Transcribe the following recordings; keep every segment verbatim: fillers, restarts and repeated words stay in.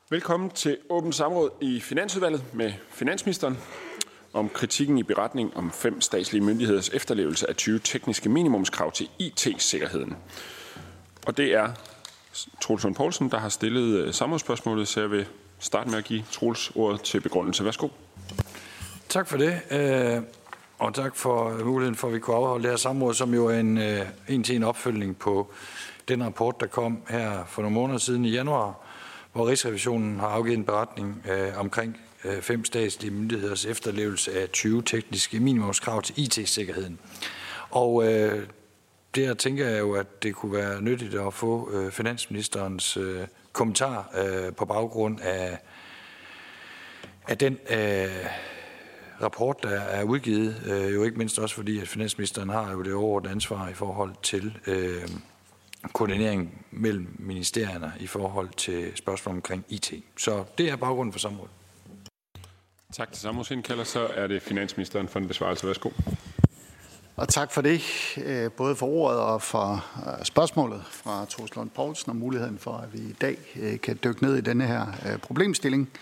Velkommen til åbent samråd i Finansudvalget med finansministeren om kritikken i beretning om fem statslige myndigheders efterlevelse af tyve tekniske minimumskrav til I T-sikkerheden. Og det er Troels Lund Poulsen, der har stillet samrådsspørgsmålet, så jeg vil starte med at give Troels ordet til begrundelse. Værsgo. Tak for det, og tak for muligheden for, at vi kunne afholde det her samråd, som jo er en, en til en opfølgning på den rapport, der kom her for nogle måneder siden i januar, hvor Rigsrevisionen har afgivet en beretning øh, omkring øh, fem statslige myndigheders efterlevelse af tyve tekniske minimumskrav til I T-sikkerheden. Og øh, der tænker jeg jo, at det kunne være nyttigt at få øh, finansministerens øh, kommentar øh, på baggrund af, af den øh, rapport, der er udgivet. Øh, jo ikke mindst også fordi, at finansministeren har jo det overordnede ansvar i forhold til øh, koordinering mellem ministerierne i forhold til spørgsmål omkring I T. Så det er baggrunden for samrådet. Tak til samrådsindkalder. Så er det finansministeren for en besvarelse. Værsgo. Og tak for det, både for ordet og for spørgsmålet fra Troels Lund Poulsen og muligheden for, at vi i dag kan dykke ned i denne her problemstilling.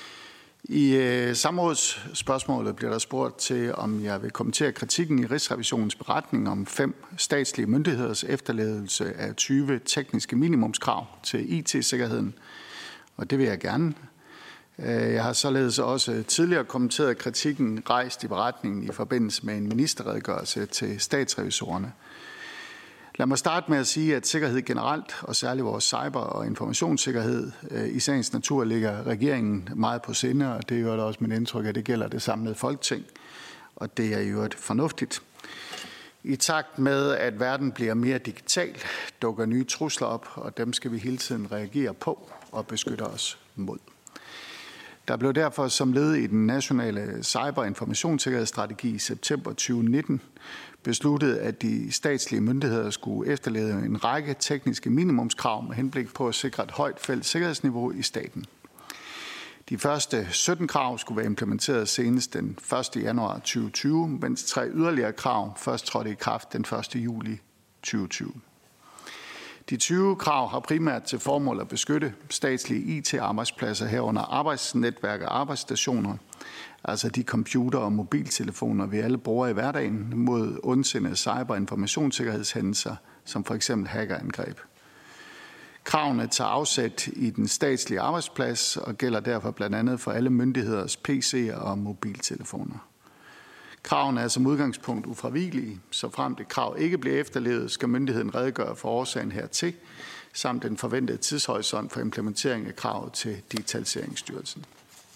I samrådsspørgsmålet bliver der spurgt til, om jeg vil kommentere kritikken i Rigsrevisionens beretning om fem statslige myndigheders efterlevelse af tyve tekniske minimumskrav til I T-sikkerheden. Og det vil jeg gerne. Jeg har således også tidligere kommenteret kritikken rejst i beretningen i forbindelse med en ministerredegørelse til statsrevisorerne. Lad mig starte med at sige, at sikkerhed generelt, og særligt vores cyber- og informationssikkerhed, i sagens natur ligger regeringen meget på sinde, og det er jo også mit indtryk, at det gælder det samlede Folketing, og det er jo et fornuftigt. I takt med, at verden bliver mere digital, dukker nye trusler op, og dem skal vi hele tiden reagere på og beskytte os mod. Der blev derfor som led i den nationale cyber- og informationssikkerhedsstrategi i september tyve nitten besluttet, at de statslige myndigheder skulle efterleve en række tekniske minimumskrav med henblik på at sikre et højt fælles sikkerhedsniveau i staten. De første sytten krav skulle være implementeret senest den første januar tyve tyve, mens tre yderligere krav først trådte i kraft den første juli tyve tyve. De tyve krav har primært til formål at beskytte statslige I T-arbejdspladser herunder arbejdsnetværk og arbejdsstationer, altså de computer- og mobiltelefoner, vi alle bruger i hverdagen, mod ondsindede cyber- og informationssikkerhedshændelser, som for eksempel hackerangreb. Kravene tager afsæt i den statslige arbejdsplads og gælder derfor blandt andet for alle myndigheders P C'er og mobiltelefoner. Kravene er som udgangspunkt ufravigelige, så frem det krav ikke bliver efterlevet, skal myndigheden redegøre for årsagen hertil, samt den forventede tidshorisont for implementering af kravet til Digitaliseringsstyrelsen.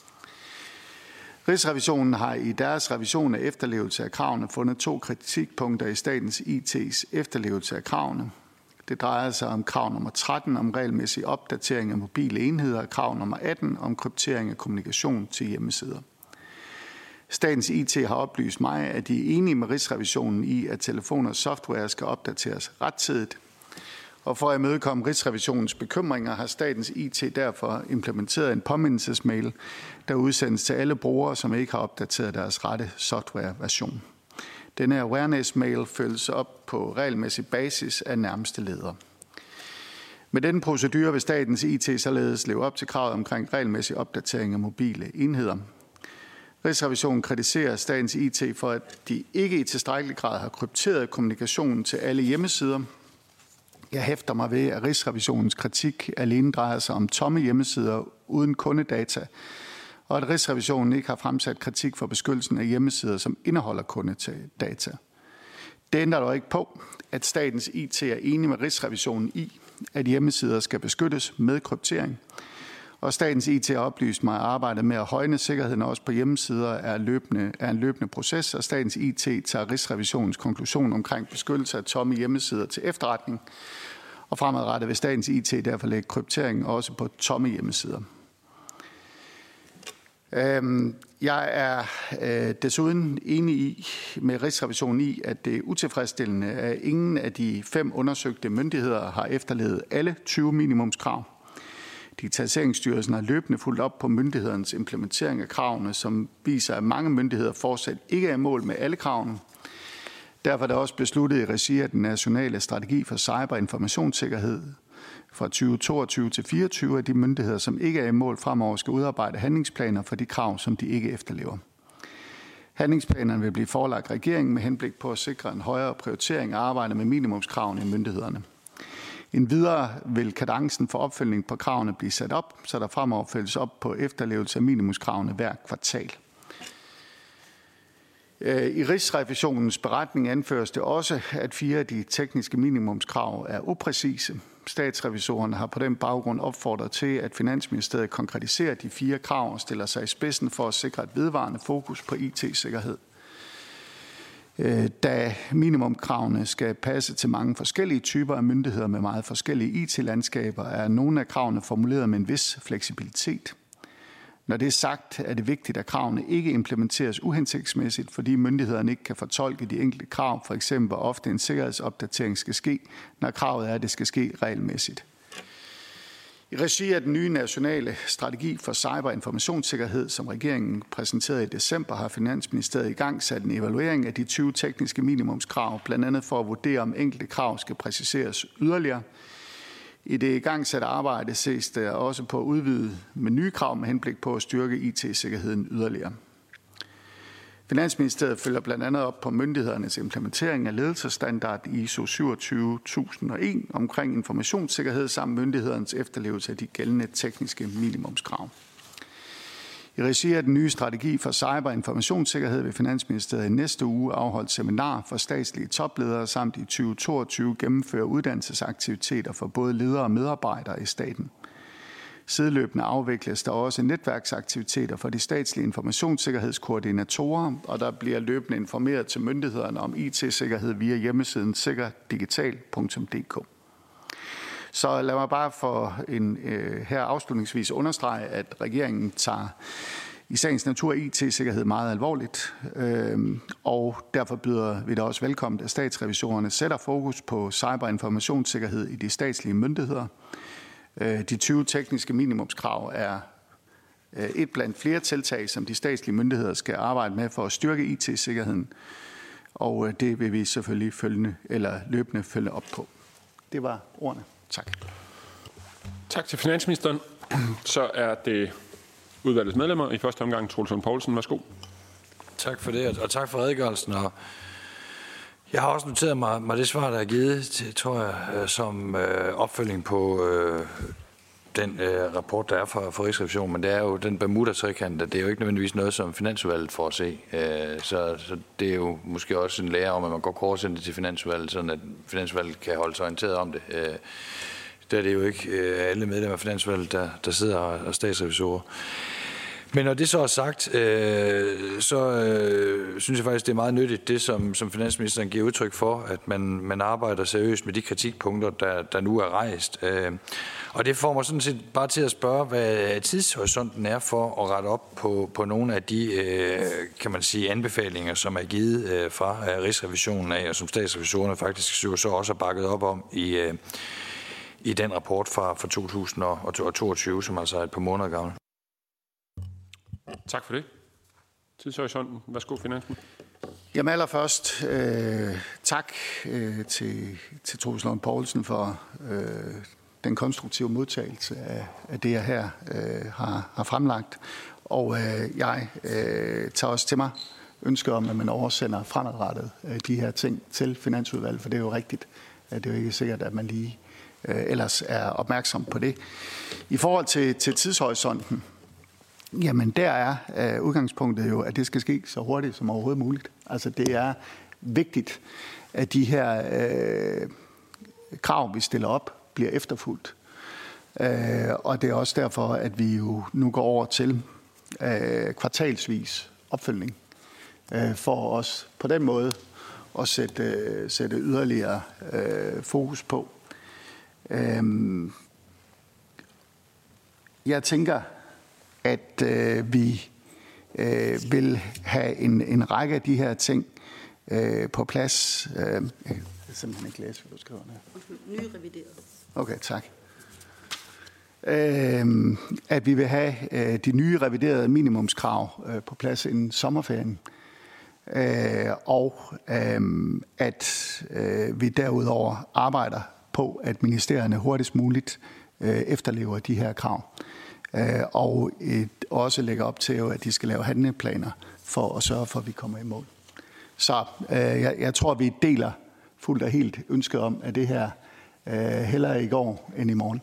Rigsrevisionen har i deres revision af efterlevelse af kravene fundet to kritikpunkter i statens I T's efterlevelse af kravene. Det drejer sig om krav nummer tretten om regelmæssig opdatering af mobile enheder og krav nummer atten om kryptering af kommunikation til hjemmesider. Statens I T har oplyst mig, at de er enige med Rigsrevisionen i, at telefoner og software skal opdateres rettidigt. Og for at imødekomme Rigsrevisionens bekymringer har Statens I T derfor implementeret en påmindelsesmail, der udsendes til alle brugere, som ikke har opdateret deres rette softwareversion. Denne awareness-mail følges op på regelmæssig basis af nærmeste leder. Med denne procedure vil Statens I T således leve op til kravet omkring regelmæssig opdatering af mobile enheder. Rigsrevisionen kritiserer Statens I T for, at de ikke i tilstrækkelig grad har krypteret kommunikationen til alle hjemmesider. Jeg hæfter mig ved, at Rigsrevisionens kritik alene drejer sig om tomme hjemmesider uden kundedata, og at Rigsrevisionen ikke har fremsat kritik for beskyttelsen af hjemmesider, som indeholder kundedata. Det ændrer dog ikke på, at Statens I T er enig med Rigsrevisionen i, at hjemmesider skal beskyttes med kryptering. Og Statens I T har oplyst mig, at arbejdet med at højne sikkerheden også på hjemmesider er, løbende, er en løbende proces, og Statens I T tager Rigsrevisionens konklusion omkring beskyttelse af tomme hjemmesider til efterretning. Og fremadrettet vil Statens I T derfor lægge kryptering også på tomme hjemmesider. Jeg er desuden enig i, med Rigsrevisionen i, at det er utilfredsstillende, at ingen af de fem undersøgte myndigheder har efterlevet alle tyve minimumskrav. Digitaliseringsstyrelsen har løbende fulgt op på myndighedernes implementering af kravene, som viser, at mange myndigheder fortsat ikke er i mål med alle kravene. Derfor er det også besluttet i regi af den nationale strategi for cyber- og informationssikkerhed fra tyve toogtyve til fireogtyve, at de myndigheder, som ikke er i mål fremover, skal udarbejde handlingsplaner for de krav, som de ikke efterlever. Handlingsplanerne vil blive forelagt regeringen med henblik på at sikre en højere prioritering af arbejdet med minimumskravene i myndighederne. Endvidere vil kadencen for opfølgning på kravene blive sat op, så der fremover følges op på efterlevelse af minimumskravene hver kvartal. I Rigsrevisionens beretning anføres det også, at fire af de tekniske minimumskrav er upræcise. Statsrevisorerne har på den baggrund opfordret til, at Finansministeriet konkretiserer de fire krav og stiller sig i spidsen for at sikre et vedvarende fokus på I T-sikkerhed. Da minimumkravene skal passe til mange forskellige typer af myndigheder med meget forskellige I T-landskaber, er nogle af kravene formuleret med en vis fleksibilitet. Når det er sagt, er det vigtigt, at kravene ikke implementeres uhensigtsmæssigt, fordi myndighederne ikke kan fortolke de enkelte krav, for eksempel hvor ofte en sikkerhedsopdatering skal ske, når kravet er, at det skal ske regelmæssigt. I regi af den nye nationale strategi for cyberinformationssikkerhed, som regeringen præsenterede i december, har Finansministeriet i gang sat en evaluering af de tyve tekniske minimumskrav, blandt andet for at vurdere, om enkelte krav skal præciseres yderligere. I det igangsatte arbejde ses der også på at udvide med nye krav med henblik på at styrke I T-sikkerheden yderligere. Finansministeriet følger blandt andet op på myndighedernes implementering af ledelsesstandard I S O syvogtyve tusind og en omkring informationssikkerhed samt myndighedernes efterlevelse af de gældende tekniske minimumskrav. I regi af den nye strategi for cyberinformationssikkerhed vil Finansministeriet i næste uge afholde seminar for statslige topledere samt i tyve toogtyve gennemføre uddannelsesaktiviteter for både ledere og medarbejdere i staten. Sideløbende afvikles der også netværksaktiviteter for de statslige informationssikkerhedskoordinatorer, og der bliver løbende informeret til myndighederne om I T-sikkerhed via hjemmesiden sikkerdigital punktum d k. Så lad mig bare for en, øh, her afslutningsvis understrege, at regeringen tager i sagens natur I T-sikkerhed meget alvorligt, øh, og derfor byder vi da også velkommen, at statsrevisorerne sætter fokus på cyberinformationssikkerhed i de statslige myndigheder. Øh, de tyve tekniske minimumskrav er øh, et blandt flere tiltag, som de statslige myndigheder skal arbejde med for at styrke I T-sikkerheden, og øh, det vil vi selvfølgelig følgende, eller løbende følge op på. Det var ordene. Tak. Tak til finansministeren. Så er det udvalgets medlemmer. I første omgang, Troels Lund Poulsen. Værsgo. Tak for det, og tak for redegørelsen. Og jeg har også noteret mig, mig det svar, der er givet, til, tror jeg, som øh, opfølging på øh, den øh, rapport, der er fra, fra Rigsrevisionen. Men det er jo den Bermuda-trekant, det er jo ikke nødvendigvis noget, som Finansudvalget får at se. Øh, så, så det er jo måske også en lære om, at man går kortsende det til Finansudvalget, sådan at Finansudvalget kan holde sig orienteret om det. Øh, der er det jo ikke øh, alle medlemmer af Finansudvalget, der, der sidder og, og statsrevisorer. Men når det så er sagt, øh, så øh, synes jeg faktisk, det er meget nyttigt, det som, som finansministeren giver udtryk for, at man, man arbejder seriøst med de kritikpunkter, der, der nu er rejst. Øh, og det får mig sådan set bare til at spørge, hvad tidshorisonten er for at rette op på, på nogle af de, øh, kan man sige, anbefalinger, som er givet øh, fra øh, Rigsrevisionen af, og som statsrevisorerne faktisk så også har bakket op om i, øh, i den rapport fra, fra to tusind og toogtyve, som altså er et par måneder gammel. Tak for det. Tidshorisonten. Værsgo, finansminister. Jamen allerførst, øh, tak øh, til, til Troels Lund Poulsen for øh, den konstruktive modtagelse af, af det, jeg her øh, har, har fremlagt. Og øh, jeg øh, tager også til mig ønsker om, at man oversender fremadrettet øh, de her ting til Finansudvalget, for det er jo rigtigt. Det er jo ikke sikkert, at man lige øh, ellers er opmærksom på det. I forhold til, til tidshorisonten, jamen der er øh, udgangspunktet jo, at det skal ske så hurtigt som overhovedet muligt. Altså det er vigtigt, at de her øh, krav, vi stiller op, bliver efterfulgt. Øh, og det er også derfor, at vi jo nu går over til øh, kvartalsvis opfølgning, øh, for os på den måde at sætte, øh, sætte yderligere øh, fokus på. Øh, jeg tænker, at øh, vi øh, vil have en, en række af de her ting øh, på plads. Øh, jeg kan simpelthen ikke læse, hvad du skriver her. Nye revideret. Okay, tak. Øh, at vi vil have øh, de nye reviderede minimumskrav øh, på plads inden sommerferien. Øh, og øh, at øh, vi derudover arbejder på, at ministerierne hurtigst muligt efterlever de her krav. Og også lægger op til, at de skal lave handleplaner for at sørge for, at vi kommer i mål. Så jeg, jeg tror, at vi deler fuldt og helt ønsket om, at det her hellere i går end i morgen.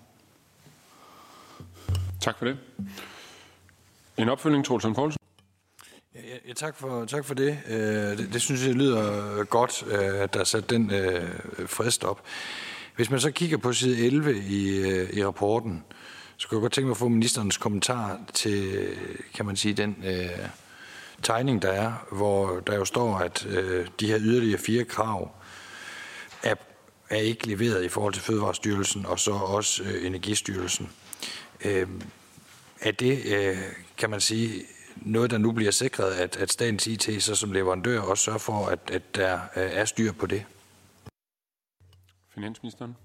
Tak for det. En opfølgning, Troels Lund Poulsen. Ja, ja, tak, for, tak for det. det. Det synes jeg lyder godt, at der er sat den frist op. Hvis man så kigger på side elleve i, i rapporten, så kan jeg godt tænke mig at få ministerens kommentar til, kan man sige, den øh, tegning, der er, hvor der jo står, at øh, de her yderligere fire krav er, er ikke leveret i forhold til Fødevarestyrelsen og så også øh, Energistyrelsen. Øh, er det, øh, kan man sige, noget, der nu bliver sikret, at, at statens I T så som leverandør også sørger for, at, at der øh, er styr på det? Finansministeren.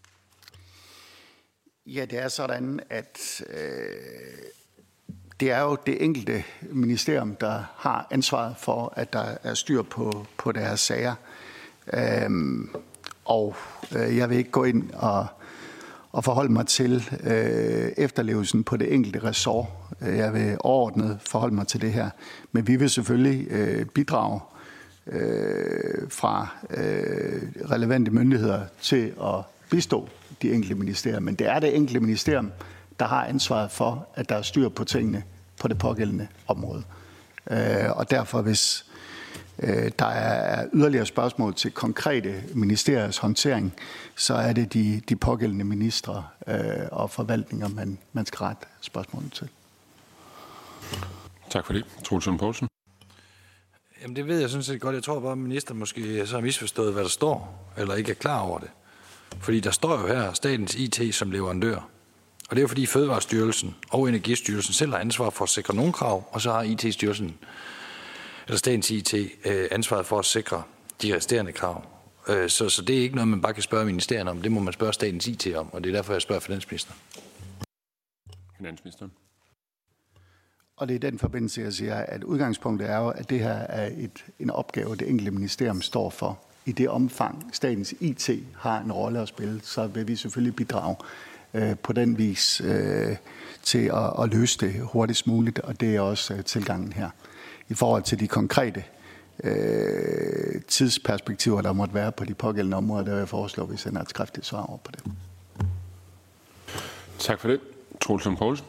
Ja, det er sådan, at øh, det er jo det enkelte ministerium, der har ansvaret for, at der er styr på, på deres sager. Øhm, og øh, jeg vil ikke gå ind og, og forholde mig til øh, efterlevelsen på det enkelte ressort. Jeg vil overordnet forholde mig til det her. Men vi vil selvfølgelig øh, bidrage øh, fra øh, relevante myndigheder til at bistå de enkelte ministerier. Men det er det enkelte ministerium, der har ansvaret for, at der er styr på tingene på det pågældende område. Og derfor, hvis der er yderligere spørgsmål til konkrete ministeriers håndtering, så er det de, de pågældende ministre og forvaltninger, man, man skal rette spørgsmålet til. Tak for det. Troels Lund Poulsen. Jamen det ved jeg sådan set godt. Jeg tror bare, at ministeren måske så har misforstået, hvad der står, eller ikke er klar over det. Fordi der står jo her statens I T som leverandør. Og det er jo fordi Fødevarestyrelsen og Energistyrelsen selv har ansvar for at sikre nogle krav, og så har I T-styrelsen, eller statens I T, ansvaret for at sikre de resterende krav. Så, så det er ikke noget, man bare kan spørge ministerierne om. Det må man spørge statens I T om, og det er derfor, jeg spørger finansministeren. Finansministeren. Og det er i den forbindelse, jeg siger, at udgangspunktet er jo, at det her er et, en opgave, det enkelte ministerium står for. I det omfang, statens I T har en rolle at spille, så vil vi selvfølgelig bidrage øh, på den vis øh, til at, at løse det hurtigst muligt, og det er også øh, tilgangen her. I forhold til de konkrete øh, tidsperspektiver, der måtte være på de pågældende områder, der vil jeg foreslå, at vi sender et skriftligt svar over på det. Tak for det. Troels Lund Poulsen.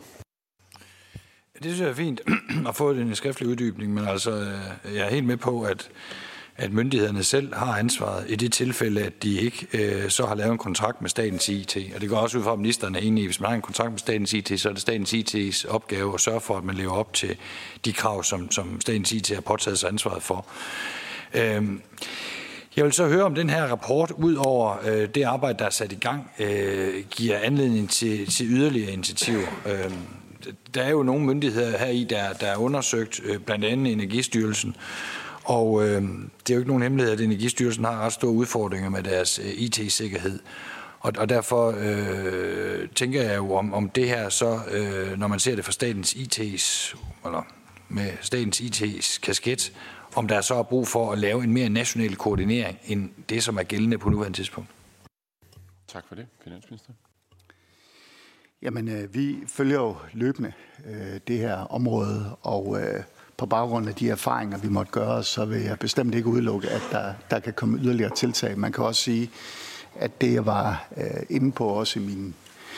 Det synes jeg er fint at få en skriftlig uddybning, men altså, jeg er helt med på, at at myndighederne selv har ansvaret i det tilfælde, at de ikke øh, så har lavet en kontrakt med statens I T. Og det går også ud fra, at ministeren er enig i, hvis man har en kontrakt med statens I T, så er det statens I T's opgave at sørge for, at man lever op til de krav, som, som statens I T har påtaget sig ansvaret for. Øh, jeg vil så høre, om den her rapport, ud over øh, det arbejde, der er sat i gang, øh, giver anledning til, til yderligere initiativer. Øh, der er jo nogle myndigheder her i, der, der er undersøgt, øh, blandt andet Energistyrelsen. Og øh, det er jo ikke nogen hemmelighed, at Energistyrelsen har ret store udfordringer med deres øh, I T-sikkerhed. Og, og derfor øh, tænker jeg jo, om, om det her så, øh, når man ser det fra statens I T's, eller med statens I T's kasket, om der så er brug for at lave en mere national koordinering, end det, som er gældende på nuværende tidspunkt. Tak for det, finansminister. Jamen, øh, vi følger jo løbende øh, det her område, og øh, på baggrund af de erfaringer, vi måtte gøre, så vil jeg bestemt ikke udelukke, at der, der kan komme yderligere tiltag. Man kan også sige, at det, jeg var øh, inde på også i, min,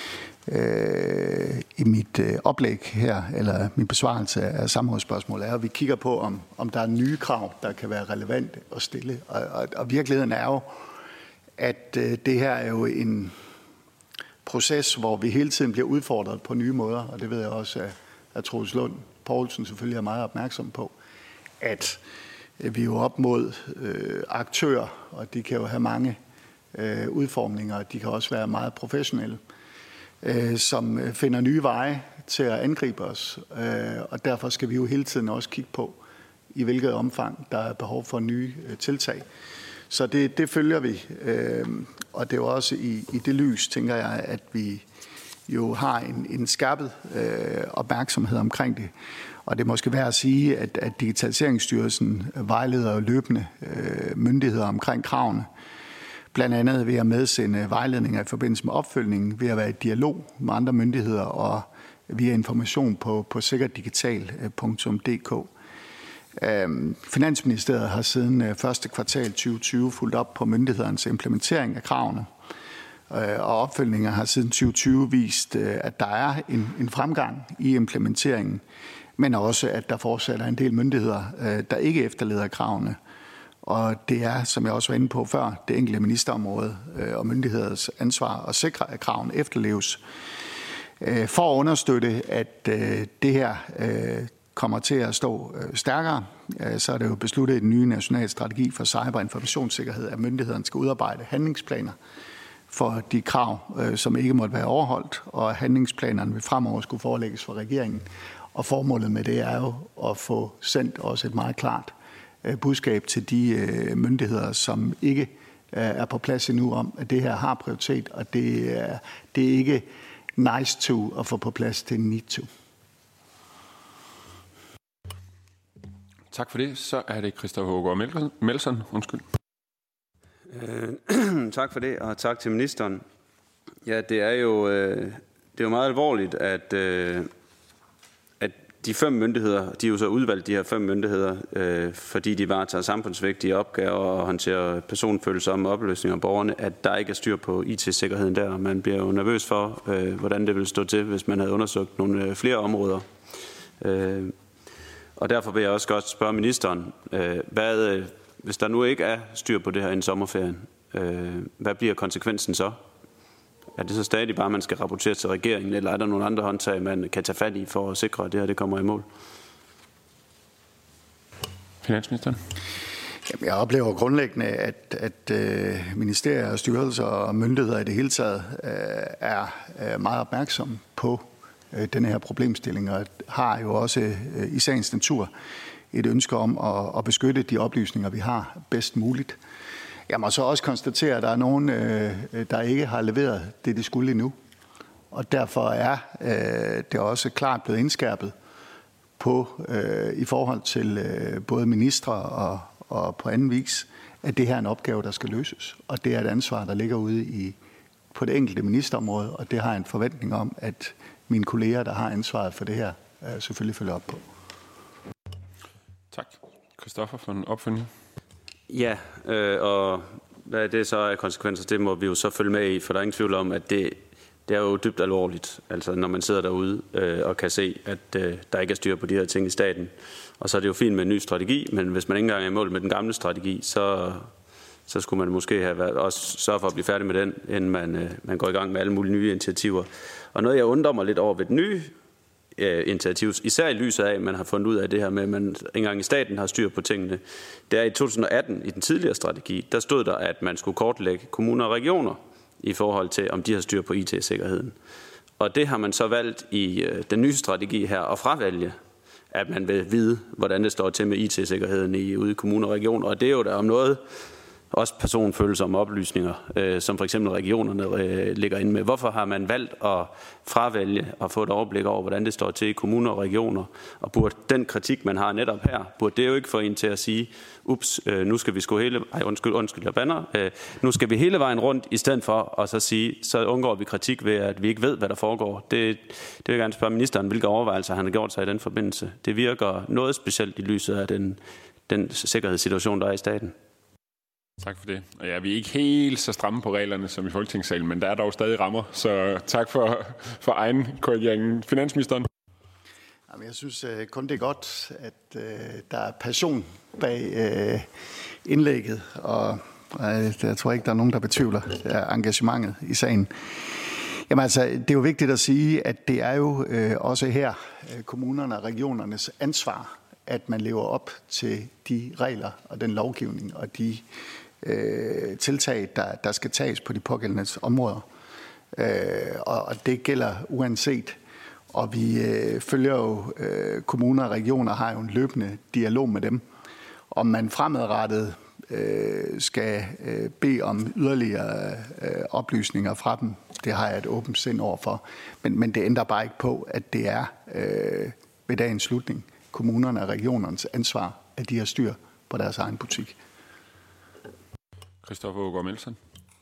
øh, i mit øh, oplæg her, eller min besvarelse af samrådsspørgsmålet, er, at vi kigger på, om, om der er nye krav, der kan være relevante at stille. Og, og, og virkeligheden er jo, at øh, det her er jo en proces, hvor vi hele tiden bliver udfordret på nye måder, og det ved jeg også, at, at Troels Lund Poulsen selvfølgelig er meget opmærksom på, at vi er jo op mod øh, aktører, og de kan jo have mange øh, udformninger, og de kan også være meget professionelle, øh, som finder nye veje til at angribe os, øh, og derfor skal vi jo hele tiden også kigge på, i hvilket omfang der er behov for nye øh, tiltag. Så det, det følger vi, øh, og det er jo også i, i det lys, tænker jeg, at vi jo har en, en skærpet øh, opmærksomhed omkring det. Og det er måske værd at sige, at, at Digitaliseringsstyrelsen vejleder løbende øh, myndigheder omkring kravene blandt andet ved at medsende vejledninger i forbindelse med opfølgningen, ved at være i dialog med andre myndigheder og via information på, på sikkerdigital punktum d k. Finansministeriet har siden første kvartal tyve tyve fulgt op på myndighedernes implementering af kravene, og opfølgninger har siden tyve tyve vist, at der er en, en fremgang i implementeringen, men også, at der fortsat er en del myndigheder, der ikke efterleder kravene. Og det er, som jeg også var inde på før, det enkelte ministerområde og myndigheders ansvar at sikre, at kravene efterleves. For at understøtte, at det her kommer til at stå stærkere, så er det jo besluttet i den nye nationale strategi for cyber- og informationssikkerhed, at myndighederne skal udarbejde handlingsplaner for de krav, som ikke måtte være overholdt, og handlingsplanerne vil fremover skulle forelægges for regeringen. Og formålet med det er jo at få sendt også et meget klart budskab til de myndigheder, som ikke er på plads endnu, om at det her har prioritet, og det er, det er ikke nice to at få på plads, det er need to. Tak for det. Så er det Christoffer Aagaard Melson. Undskyld. Øh, tak for det, og tak til ministeren. Ja, det er jo, øh, det er jo meget alvorligt, at, øh, at de fem myndigheder, de er jo så udvalgt, de her fem myndigheder, øh, fordi de varetager samfundsvigtige opgaver og håndterer personfølsomme oplysninger af borgerne, at der ikke er styr på I T-sikkerheden der. Man bliver jo nervøs for, øh, hvordan det ville stå til, hvis man havde undersøgt nogle øh, flere områder. Øh, og derfor vil jeg også godt spørge ministeren, øh, hvad, øh, hvis der nu ikke er styr på det her inden sommerferien, øh, hvad bliver konsekvensen så? Er det så stadig bare, at man skal rapportere til regeringen, eller er der nogle andre håndtag, man kan tage fat i for at sikre, at det her det kommer i mål? Finansministeren? Jamen, jeg oplever grundlæggende, at, at øh, ministerier og styrelser og myndigheder i det hele taget øh, er øh, meget opmærksomme på øh, denne her problemstilling, og har jo også øh, i sagens natur et ønske om at, at beskytte de oplysninger, vi har bedst muligt. Jeg må så også konstatere, at der er nogen, der ikke har leveret det, de skulle endnu. Og derfor er det også klart blevet indskærpet på, i forhold til både ministre og, og på anden vis, at det her er en opgave, der skal løses. Og det er et ansvar, der ligger ude i, på det enkelte ministerområde, og det har jeg en forventning om, at mine kolleger, der har ansvaret for det her, selvfølgelig følger op på. Tak. Christoffer for en opfølgning. Ja, øh, og hvad det så er konsekvenser, det må vi jo så følge med i, for der er ingen tvivl om, at det, det er jo dybt alvorligt, altså når man sidder derude øh, og kan se, at øh, der ikke er styr på de her ting i staten. Og så er det jo fint med en ny strategi, men hvis man ikke engang er i mål med den gamle strategi, så, så skulle man måske have været, også sørge for at blive færdig med den, inden man, øh, man går i gang med alle mulige nye initiativer. Og noget, jeg undrer mig lidt over ved den nye initiativ, især i lyset af, at man har fundet ud af det her med, at man ikke engang i staten har styr på tingene. Det er i to tusind og atten, i den tidligere strategi, der stod der, at man skulle kortlægge kommuner og regioner i forhold til, om de har styr på I T-sikkerheden. Og det har man så valgt i den nye strategi her at fravælge, at man vil vide, hvordan det står til med I T-sikkerheden i ude i kommuner og regioner. Og det er jo der om noget, også personfølsomme oplysninger, øh, som for eksempel regionerne øh, ligger inde med. Hvorfor har man valgt at fravælge og få et overblik over, hvordan det står til i kommuner og regioner? Og burde den kritik, man har netop her, burde det jo ikke få en til at sige, ups, øh, nu skal vi sgu hele, ej, undskyld, undskyld, jeg bander, øh, nu skal vi hele vejen rundt, i stedet for at så sige, så undgår vi kritik ved, at vi ikke ved, hvad der foregår. Det, det vil jeg gerne spørge ministeren, hvilke overvejelser han har gjort sig i den forbindelse. Det virker noget specielt i lyset af den, den sikkerhedssituation, der er i staten. Tak for det. Og ja, vi er ikke helt så stramme på reglerne som i Folketingssalen, men der er dog stadig rammer, så tak for, for egen korrigering. Finansministeren? Jamen, jeg synes uh, kun det er godt, at uh, der er passion bag uh, indlægget, og uh, jeg tror ikke, der er nogen, der betvivler uh, engagementet i sagen. Jamen altså, det er jo vigtigt at sige, at det er jo uh, også her uh, kommunerne og regionernes ansvar, at man lever op til de regler og den lovgivning og de øh, tiltag, der, der skal tages på de pågældende områder. Øh, og, og det gælder uanset. Og vi øh, følger jo, øh, kommuner og regioner har jo en løbende dialog med dem. Om man fremadrettet øh, skal øh, bede om yderligere øh, oplysninger fra dem, det har jeg et åbent sind overfor. Men, men det ændrer bare ikke på, at det er øh, ved dagens slutning kommunerne og regionernes ansvar, at de har styr på deres egen butik. Christoffer Aagaard Melson.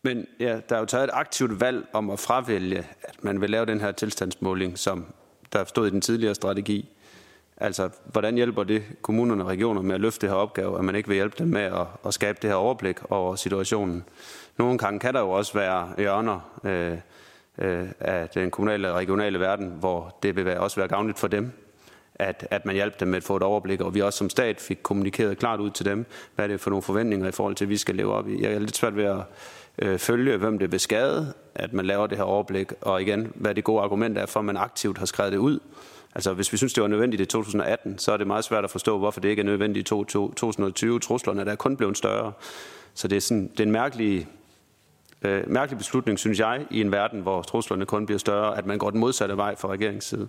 Men ja, der er jo taget et aktivt valg om at fravælge, at man vil lave den her tilstandsmåling, som der stod i den tidligere strategi. Altså, hvordan hjælper det kommunerne og regioner med at løfte det her opgave, at man ikke vil hjælpe dem med at, at skabe det her overblik over situationen? Nogle gange kan der jo også være hjørner øh, øh, af den kommunale og regionale verden, hvor det vil være, også være gavnligt for dem, at, at man hjælper dem med at få et overblik, og vi også som stat fik kommunikeret klart ud til dem, hvad det er for nogle forventninger i forhold til, at vi skal leve op i. Jeg er lidt svært ved at øh, følge, hvem det vil skade, at man laver det her overblik, og igen, hvad det gode argument er for, at man aktivt har skrevet det ud. Altså, hvis vi synes, det var nødvendigt i to tusind og atten, så er det meget svært at forstå, hvorfor det ikke er nødvendigt i to tusind og tyve. Truslerne der er kun blevet større. Så det er, sådan, det er en mærkelig, øh, mærkelig beslutning, synes jeg, i en verden, hvor truslerne kun bliver større, at man går den modsatte vej fra regeringens side.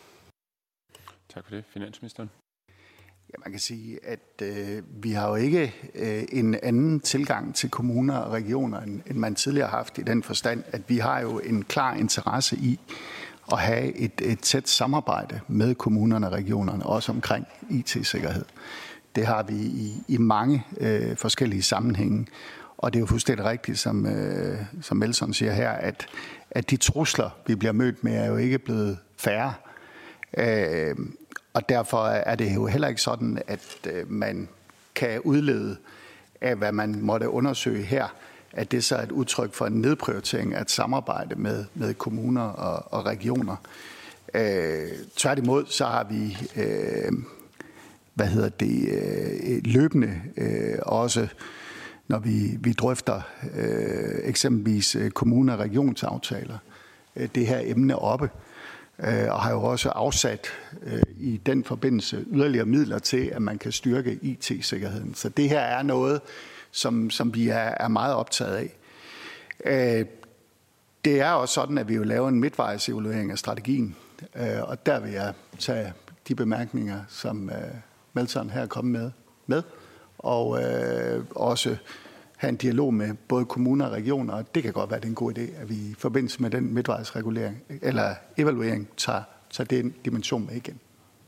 Tak for det. Finansministeren. Ja, man kan sige, at øh, vi har jo ikke øh, en anden tilgang til kommuner og regioner, end, end man tidligere har haft i den forstand, at vi har jo en klar interesse i at have et, et tæt samarbejde med kommunerne og regionerne, også omkring I T-sikkerhed. Det har vi i, i mange øh, forskellige sammenhænge, og det er jo fuldstændig rigtigt, som, øh, som Melson siger her, at, at de trusler, vi bliver mødt med, er jo ikke blevet færre. Øh, og derfor er det jo heller ikke sådan, at øh, man kan udlede af, hvad man måtte undersøge her, at det så er et udtryk for en nedprioritering af et samarbejde med, med kommuner og, og regioner. Øh, tværtimod så har vi øh, hvad hedder det, øh, løbende øh, også, når vi, vi drøfter øh, eksempelvis kommuner- og regionsaftaler, øh, det her emne oppe, øh, og har jo også afsat øh, i den forbindelse yderligere midler til, at man kan styrke I T-sikkerheden. Så det her er noget, som, som vi er, er meget optaget af. Øh, det er også sådan, at vi jo laver en midtvejsevaluering af strategien, øh, og der vil jeg tage de bemærkninger, som øh, Melson her er kommet med, med og øh, også have en dialog med både kommuner og regioner, og det kan godt være, det er en god idé, at vi i forbindelse med den midtvejsregulering eller evaluering tager, tager den dimension med igen.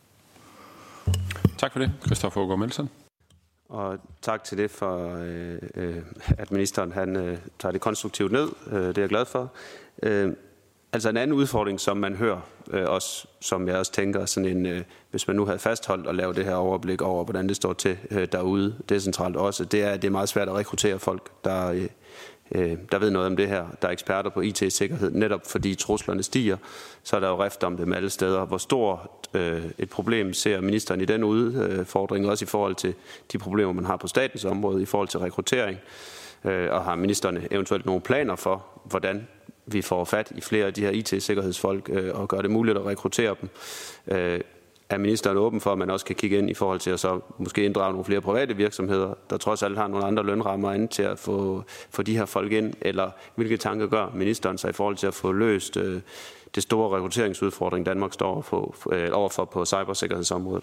Tak for det, Christoffer Aagaard Melson. Og tak til det for, øh, at ministeren han, øh, tager det konstruktivt ned. Øh, det er jeg glad for. Øh, altså en anden udfordring, som man hører, øh, også, som jeg også tænker, sådan en, øh, hvis man nu havde fastholdt at lave det her overblik over, hvordan det står til øh, derude, decentralt også, det er, at det er meget svært at rekruttere folk, der, øh, der ved noget om det her, der er eksperter på I T-sikkerhed, netop fordi truslerne stiger, så er der jo rift om dem alle steder. Hvor stor øh, et problem ser ministeren i den udfordring, også i forhold til de problemer, man har på statens område, i forhold til rekruttering, øh, og har ministeren eventuelt nogle planer for, hvordan vi får fat i flere af de her I T-sikkerhedsfolk øh, og gør det muligt at rekruttere dem. Øh, er ministeren åben for, at man også kan kigge ind i forhold til at så måske inddrage nogle flere private virksomheder, der trods alt har nogle andre lønrammer ind til at få, få de her folk ind, eller hvilke tanker gør ministeren sig i forhold til at få løst øh, det store rekrutteringsudfordring, Danmark står for, øh, overfor på cybersikkerhedsområdet?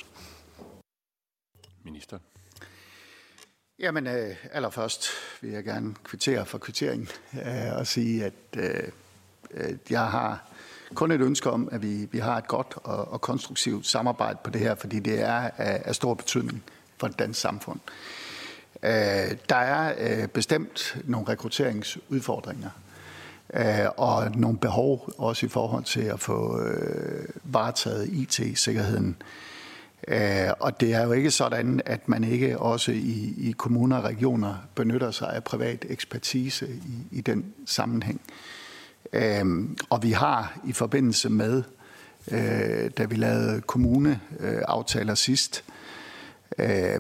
Minister. Jamen øh, allerførst vil jeg gerne kvittere for kvitteringen øh, og sige, at øh, jeg har kun et ønske om, at vi, vi har et godt og, og konstruktivt samarbejde på det her, fordi det er af, af stor betydning for det danske samfund. Øh, der er øh, bestemt nogle rekrutteringsudfordringer øh, og nogle behov også i forhold til at få øh, varetaget I T-sikkerheden. Øh, og det er jo ikke sådan, at man ikke også i, i kommuner og regioner benytter sig af privat ekspertise i, i den sammenhæng. Øhm, og vi har i forbindelse med, øh, da vi lavede kommuneaftaler øh, sidst, øh,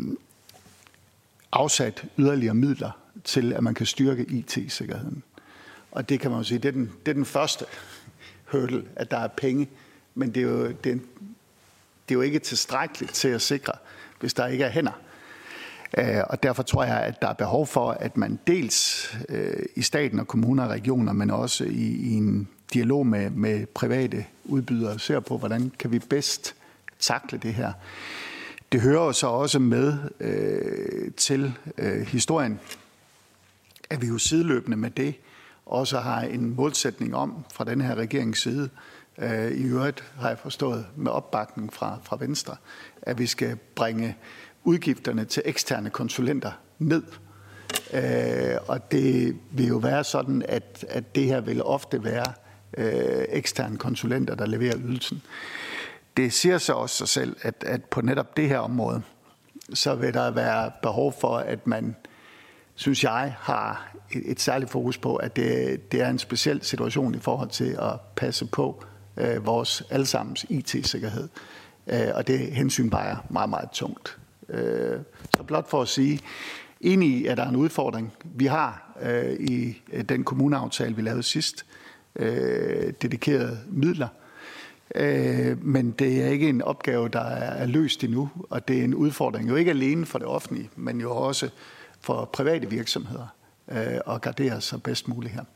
afsat yderligere midler til, at man kan styrke I T-sikkerheden. Og det kan man jo sige, det er den, det er den første hurdle, at der er penge, men det er jo, det er, det er jo ikke tilstrækkeligt til at sikre, hvis der ikke er hænder. Og derfor tror jeg, at der er behov for, at man dels i staten og kommuner og regioner, men også i, i en dialog med, med private udbydere, ser på, hvordan kan vi bedst takle det her. Det hører jo så også med øh, til øh, historien, at vi jo sideløbende med det også har en målsætning om fra den her regerings side, øh, i øvrigt har jeg forstået med opbakning fra, fra Venstre, at vi skal bringe udgifterne til eksterne konsulenter ned. Øh, og det vil jo være sådan, at, at det her vil ofte være øh, eksterne konsulenter, der leverer ydelsen. Det siger så også sig selv, at, at på netop det her område, så vil der være behov for, at man, synes jeg, har et, et særligt fokus på, at det, det er en speciel situation i forhold til at passe på øh, vores allesammens I T-sikkerhed. Øh, og det hensyn vejer meget, meget tungt. Øh, så blot for at sige, enig i, at der er en udfordring. Vi har øh, i den kommuneaftale, vi lavede sidst, øh, dedikerede midler. Øh, men det er ikke en opgave, der er løst endnu, og det er en udfordring jo ikke alene for det offentlige, men jo også for private virksomheder øh, at gardere sig bedst muligt her.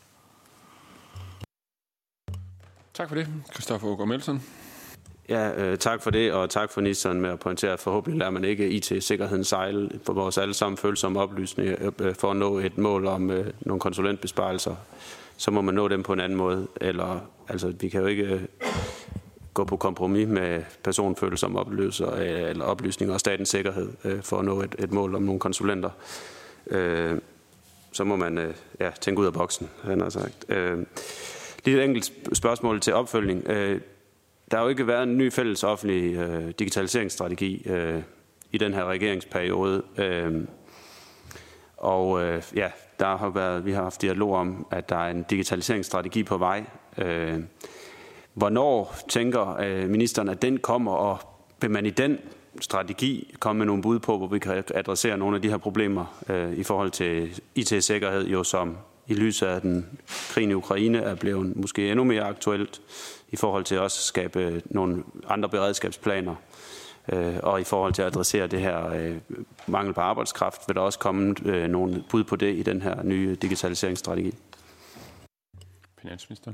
Tak for det, Christoffer Aagaard Melson. Ja, øh, tak for det, og tak for ministeren med at pointere, at forhåbentlig lærer man ikke I T-sikkerheden sejle for vores allesammen følsomme oplysninger øh, for at nå et mål om øh, nogle konsulentbesparelser. Så må man nå dem på en anden måde. Eller, altså, vi kan jo ikke øh, gå på kompromis med personfølsomme oplysninger, øh, eller oplysninger og statens sikkerhed øh, for at nå et, et mål om nogle konsulenter. Øh, så må man øh, ja, tænke ud af boksen, han har sagt. Øh, lige et enkelt spørgsmål til opfølgning. Øh, Der har jo ikke været en ny fælles offentlig øh, digitaliseringsstrategi øh, i den her regeringsperiode. Øh, og øh, ja, der har været, vi har haft dialog om, at der er en digitaliseringsstrategi på vej. Øh, hvornår tænker øh, ministeren, at den kommer, og vil man i den strategi komme med nogle bud på, hvor vi kan adressere nogle af de her problemer øh, i forhold til I T-sikkerhed, jo som i lyset af den krigen i Ukraine er blevet måske endnu mere aktuelt, i forhold til også at skabe nogle andre beredskabsplaner, øh, og i forhold til at adressere det her øh, mangel på arbejdskraft, vil der også komme øh, nogle bud på det i den her nye digitaliseringsstrategi. Finansministeren.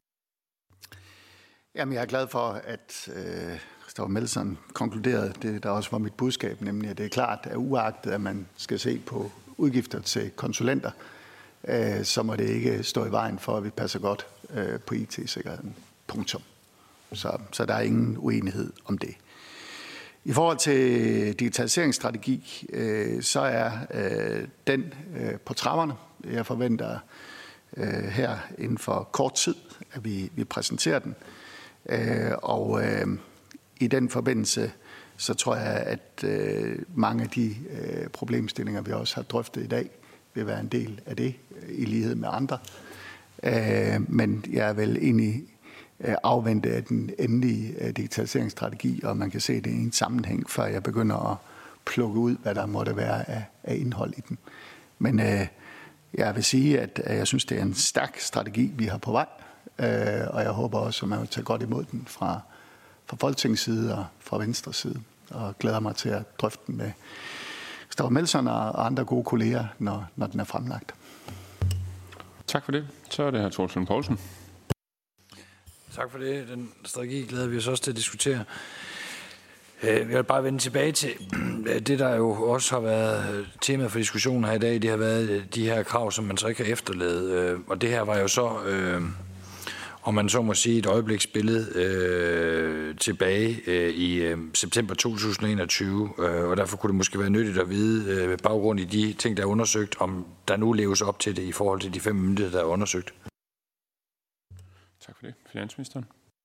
Jamen, jeg er glad for, at øh, Christoffer Melson konkluderede det, der også var mit budskab, nemlig at det er klart, at uagtet at man skal se på udgifter til konsulenter, øh, så må det ikke stå i vejen for, at vi passer godt øh, på I T-sikkerheden. Punktum. Så, så der er ingen uenighed om det. I forhold til digitaliseringsstrategi, øh, så er øh, den øh, på trapperne. Jeg forventer øh, her inden for kort tid, at vi, vi præsenterer den. Øh, og øh, i den forbindelse, så tror jeg, at øh, mange af de øh, problemstillinger, vi også har drøftet i dag, vil være en del af det, i lighed med andre. Øh, men jeg er vel egentlig afvente af den endelige digitaliseringsstrategi, og man kan se det i en sammenhæng, før jeg begynder at plukke ud, hvad der måtte være af, af indhold i den. Men øh, jeg vil sige, at jeg synes, det er en stærk strategi, vi har på vej, øh, og jeg håber også, at man vil tage godt imod den fra, fra Folketingets side og fra Venstres side, og glæder mig til at drøfte den med Christoffer Melson og andre gode kolleger, når, når den er fremlagt. Tak for det. Så er det her Troels Lund Poulsen. Tak for det. Den strategi glæder vi os også til at diskutere. Jeg vil bare vende tilbage til det, der jo også har været tema for diskussionen her i dag. Det har været de her krav, som man så ikke har efterlevet. Og det her var jo så, øh, om man så må sige, et øjebliksbillede øh, tilbage øh, i øh, september to tusind og enogtyve. Øh, og derfor kunne det måske være nyttigt at vide, øh, baggrund i de ting, der er undersøgt, om der nu leves op til det i forhold til de fem myndigheder, der er undersøgt. Tak for det. Finansministeren.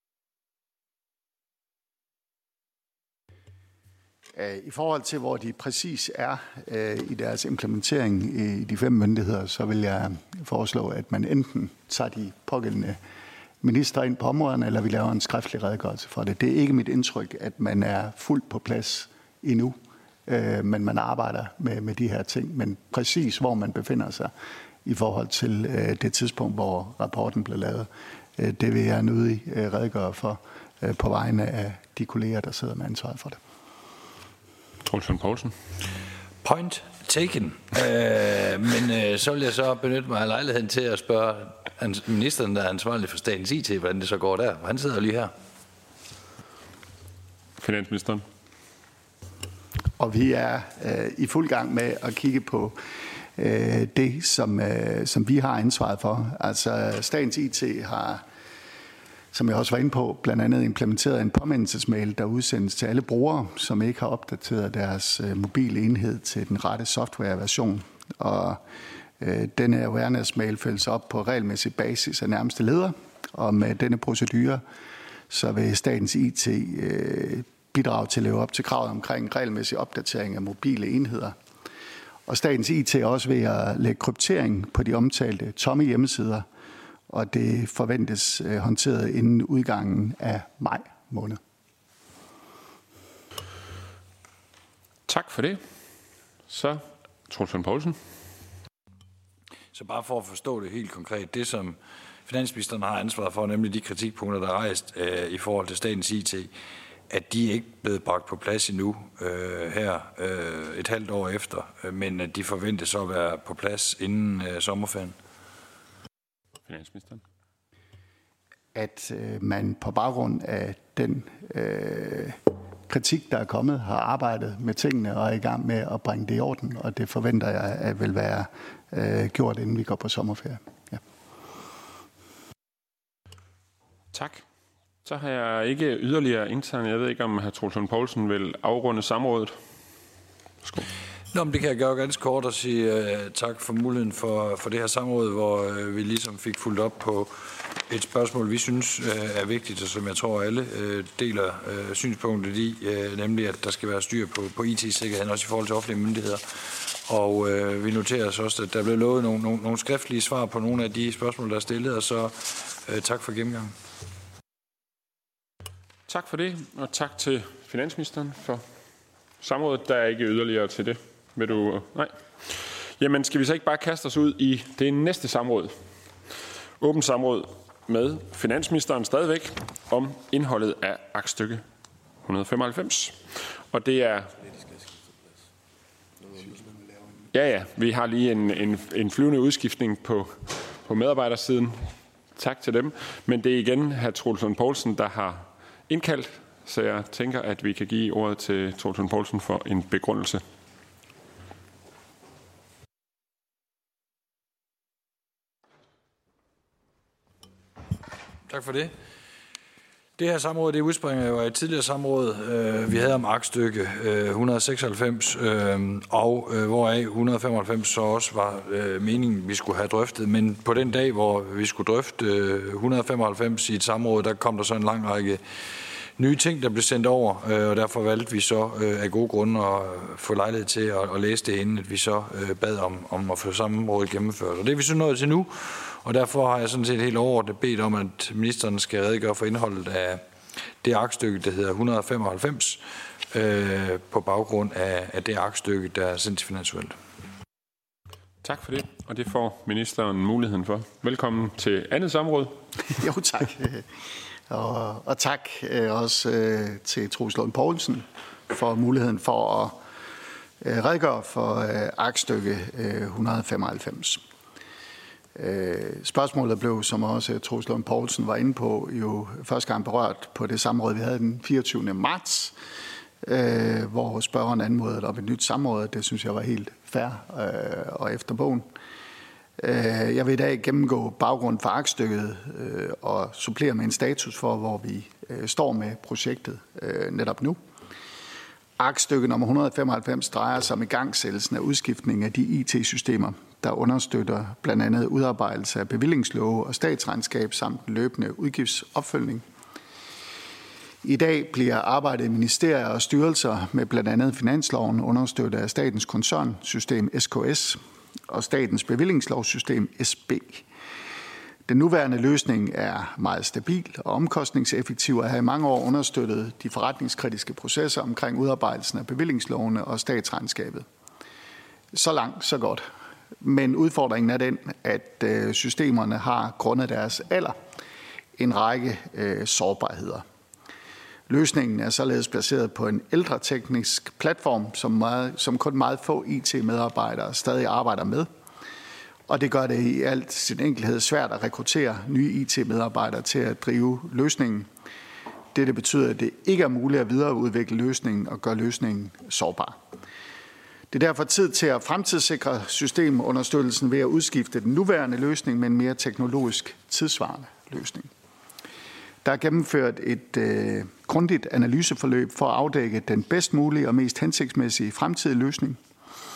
I forhold til, hvor de præcis er i deres implementering i de fem myndigheder, så vil jeg foreslå, at man enten tager de pågældende ministre ind på områderne, eller vi laver en skriftlig redegørelse for det. Det er ikke mit indtryk, at man er fuldt på plads endnu, men man arbejder med, med de her ting. Men præcis, hvor man befinder sig i forhold til det tidspunkt, hvor rapporten blev lavet, det vil jeg nødig redegøre for på vegne af de kolleger, der sidder med ansvaret for det. Troels Lund Poulsen. Point taken. Øh, men øh, så vil jeg så benytte mig af lejligheden til at spørge ministeren, der er ansvarlig for statens I T, hvordan det så går der. Han sidder lige her. Finansministeren. Og vi er øh, i fuld gang med at kigge på øh, det, som, øh, som vi har ansvaret for. Altså statens I T har, som jeg også var inde på, blandt andet implementeret en påmindelsesmail, der udsendes til alle brugere, som ikke har opdateret deres øh, mobile enhed til den rette softwareversion. og øh, denne awareness-mail følges op på regelmæssig basis af nærmeste leder, og med denne procedure, så vil statens I T øh, bidrage til at leve op til kravet omkring regelmæssig opdatering af mobile enheder. Og statens I T er også ved at lægge kryptering på de omtalte tomme hjemmesider, og det forventes øh, håndteret inden udgangen af maj måned. Tak for det. Så Troels Lund Poulsen. Så bare for at forstå det helt konkret, det som finansministeren har ansvaret for, nemlig de kritikpunkter, der er rejst øh, i forhold til statens I T, at de ikke er blevet bragt på plads endnu øh, her øh, et halvt år efter, øh, men at de forventes så at være på plads inden øh, sommerferien. Finansministeren. At øh, man på baggrund af den øh, kritik, der er kommet, har arbejdet med tingene og er i gang med at bringe det i orden, og det forventer jeg at vil være øh, gjort, inden vi går på sommerferie. Ja. Tak. Så har jeg ikke yderligere indtegnet. Jeg ved ikke, om hr. Troels Lund Poulsen vil afrunde samrådet. Skål. Nå, men det kan jeg gøre ganske kort og sige uh, tak for muligheden for, for det her samråd, hvor uh, vi ligesom fik fulgt op på et spørgsmål, vi synes uh, er vigtigt, og som jeg tror alle uh, deler uh, synspunktet i, uh, nemlig at der skal være styr på, på I T-sikkerheden, også i forhold til offentlige myndigheder. Og uh, vi noterer os også, at der blev lovet nogle, nogle, nogle skriftlige svar på nogle af de spørgsmål, der er stillet, og så uh, tak for gennemgangen. Tak for det, og tak til finansministeren for samrådet. Der er ikke yderligere til det. Vil du? Nej. Jamen, skal vi så ikke bare kaste os ud i det næste samråd? Åbent samråd med finansministeren stadigvæk om indholdet af aktstykke et hundrede femoghalvfems. Og det er... Ja, ja, vi har lige en, en, en flyvende udskiftning på, på medarbejdersiden. Tak til dem. Men det er igen hr. Troels Lund Poulsen, der har indkaldt, så jeg tænker, at vi kan give ordet til Troels Lund Poulsen for en begrundelse. Tak for det. Det her samråd, det udspringer jo af et tidligere samråd, øh, vi havde om aktstykke øh, et hundrede seksoghalvfems, øh, og øh, hvoraf et hundrede femoghalvfems så også var øh, meningen, vi skulle have drøftet. Men på den dag, hvor vi skulle drøfte øh, et hundrede femoghalvfems i et samråd, der kom der så en lang række nye ting, der blev sendt over, øh, og derfor valgte vi så øh, af gode grunde at få lejlighed til at, at læse det, inden at vi så øh, bad om, om at få samrådet gennemført. Og det er vi så nået til nu. Og derfor har jeg sådan set helt overordnet bedt om, at ministeren skal redegøre for indholdet af det aktstykke, der hedder et hundrede femoghalvfems, øh, på baggrund af, af det aktstykke, der er sendt til Finansudvalget. Tak for det, og det får ministeren muligheden for. Velkommen til andet samråd. Jo, tak. Og, og tak også øh, til Troels Lund Poulsen for muligheden for at øh, redegøre for øh, aktstykke øh, et hundrede femoghalvfems. Spørgsmålet blev, som også Troels Lund Poulsen var inde på, jo første gang berørt på det samråd, vi havde den fireogtyvende marts, hvor spørgeren anmodede om et nyt samråd. Det synes jeg var helt fair og efter bogen. Jeg vil i dag gennemgå baggrund for aktstykket og supplere med en status for, hvor vi står med projektet netop nu. Aktstykke nummer et hundrede femoghalvfems drejer sig om igangsættelsen af udskiftning af de I T-systemer, der understøtter blandt andet udarbejdelse af bevillingslove og statsregnskab samt løbende udgiftsopfølgning. I dag bliver arbejdet i ministerier og styrelser med blandt andet finansloven understøttet af statens koncernsystem S K S og statens bevillingslovssystem S B. Den nuværende løsning er meget stabil og omkostningseffektiv og har i mange år understøttet de forretningskritiske processer omkring udarbejdelsen af bevillingslovene og statsregnskabet. Så langt, så godt. Men udfordringen er den, at systemerne har grundet deres alder en række øh, sårbarheder. Løsningen er således baseret på en ældre teknisk platform, som, meget, som kun meget få I T-medarbejdere stadig arbejder med. Og det gør det i alt sin enkelhed svært at rekruttere nye I T-medarbejdere til at drive løsningen. Dette betyder, at det ikke er muligt at videreudvikle løsningen og gøre løsningen sårbar. Det er derfor tid til at fremtidssikre systemunderstøttelsen ved at udskifte den nuværende løsning med en mere teknologisk tidsvarende løsning. Der er gennemført et øh, grundigt analyseforløb for at afdække den bedst mulige og mest hensigtsmæssige fremtidige løsning.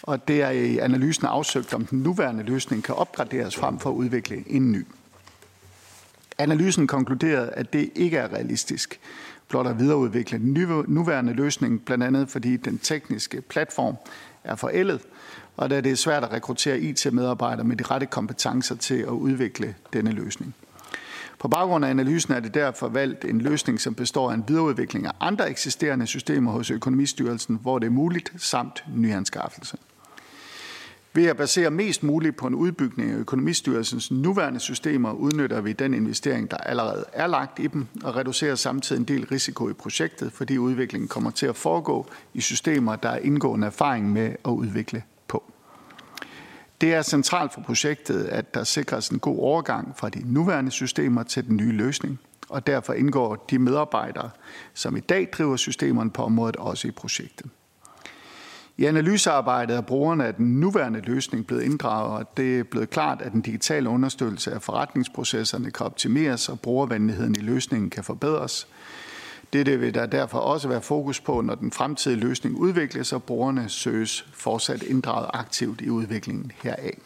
og det er i analysen afsøgt, om den nuværende løsning kan opgraderes frem for at udvikle en ny. Analysen konkluderede, at det ikke er realistisk blot at videreudvikle den nuværende løsning, blandt andet fordi den tekniske platform er forældet, og da det er svært at rekruttere I T-medarbejdere med de rette kompetencer til at udvikle denne løsning. På baggrund af analysen er det derfor valgt en løsning, som består af en videreudvikling af andre eksisterende systemer hos Økonomistyrelsen, hvor det er muligt, samt nyanskaffelse. Ved at basere mest muligt på en udbygning af Økonomistyrelsens nuværende systemer, udnytter vi den investering, der allerede er lagt i dem, og reducerer samtidig en del risiko i projektet, fordi udviklingen kommer til at foregå i systemer, der er indgående erfaring med at udvikle på. Det er centralt for projektet, at der sikres en god overgang fra de nuværende systemer til den nye løsning, og derfor indgår de medarbejdere, som i dag driver systemerne på området, også i projektet. I analysearbejdet er brugerne af den nuværende løsning blevet inddraget, og det er blevet klart, at den digitale understøttelse af forretningsprocesserne kan optimeres, og brugervenligheden i løsningen kan forbedres. Dette vil der derfor også være fokus på, når den fremtidige løsning udvikles, og brugerne søges fortsat inddraget aktivt i udviklingen heraf.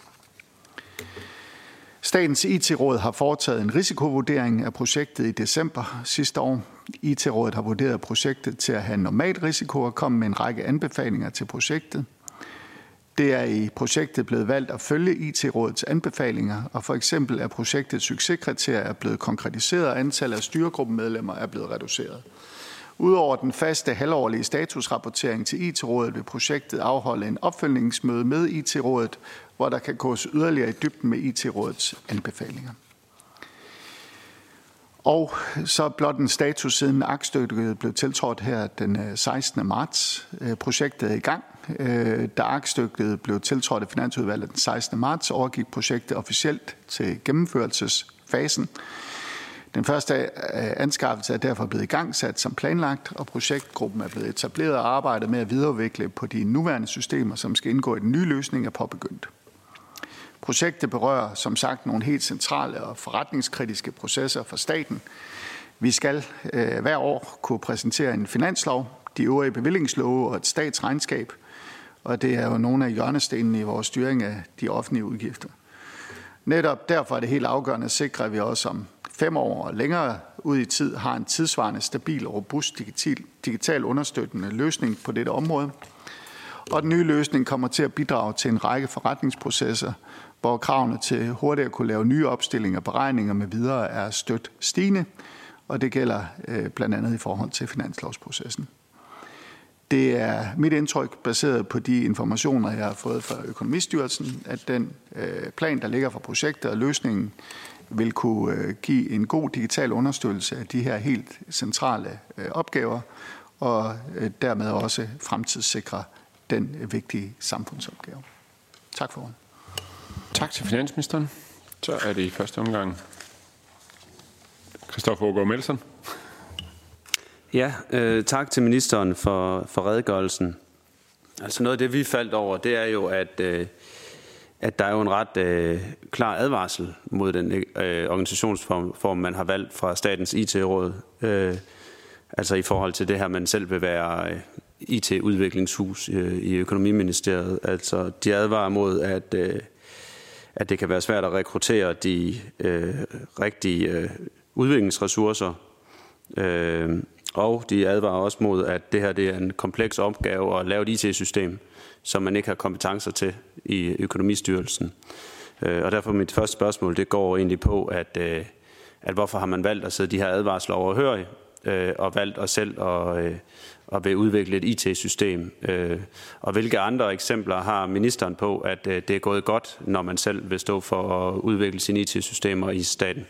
Statens I T-råd har foretaget en risikovurdering af projektet i december sidste år. I T-rådet har vurderet projektet til at have normal risiko og komme med en række anbefalinger til projektet. Det er i projektet blevet valgt at følge I T-rådets anbefalinger, og for eksempel er projektets succeskriterier blevet konkretiseret, og antallet af styregruppemedlemmer er blevet reduceret. Udover den faste halvårlige statusrapportering til I T-rådet vil projektet afholde en opfølgningsmøde med I T-rådet, hvor der kan gås yderligere i dybden med I T-rådets anbefalinger. Og så blot en status siden aktstykket blev tiltrådt her den sekstende marts. Projektet er i gang. Da aktstykket blev tiltrådt af Finansudvalget den sekstende marts, overgik projektet officielt til gennemførelsesfasen. Den første anskaffelse er derfor blevet igangsat som planlagt, og projektgruppen er blevet etableret og arbejdet med at videreudvikle på de nuværende systemer, som skal indgå i den nye løsning, er påbegyndt. Projektet berører som sagt nogle helt centrale og forretningskritiske processer for staten. Vi skal øh, hver år kunne præsentere en finanslov, de øvrige bevillingslove og et statsregnskab, og det er jo nogle af hjørnestenene i vores styring af de offentlige udgifter. Netop derfor er det helt afgørende at sikre, at vi også om fem år og længere ud i tid har en tidsvarende, stabil og robust digital, digital understøttende løsning på dette område. Og den nye løsning kommer til at bidrage til en række forretningsprocesser, hvor kravene til hurtigt at kunne lave nye opstillinger, beregninger med videre er stødt stigende, og det gælder øh, blandt andet i forhold til finanslovsprocessen. Det er mit indtryk, baseret på de informationer, jeg har fået fra Økonomistyrelsen, at den øh, plan, der ligger for projektet og løsningen, vil kunne øh, give en god digital understøttelse af de her helt centrale øh, opgaver, og øh, dermed også fremtidssikre den vigtige samfundsopgave. Tak for ordet. Tak til finansministeren. Så er det i første omgang Christoffer Aagaard Melson. Ja, øh, tak til ministeren for, for redegørelsen. Altså noget af det, vi faldt over, det er jo, at, øh, at der er jo en ret øh, klar advarsel mod den øh, organisationsform, form, man har valgt fra statens I T-råd. Øh, altså i forhold til det her, man selv vil være øh, I T-udviklingshus øh, i Økonomiministeriet. Altså de advarer mod, at, øh, at det kan være svært at rekruttere de øh, rigtige øh, udviklingsressourcer. Øh, og de advarer også mod, at det her det er en kompleks opgave at lave et I T-system, som man ikke har kompetencer til i Økonomistyrelsen. Øh, og derfor mit første spørgsmål, det går egentlig på, at, øh, at hvorfor har man valgt at sidde de her advarsler overhørig, øh, og valgt at selv at, øh, at vil udvikle et I T-system. Øh, og hvilke andre eksempler har ministeren på, at øh, det er gået godt, når man selv vil stå for at udvikle sine I T-systemer i staten?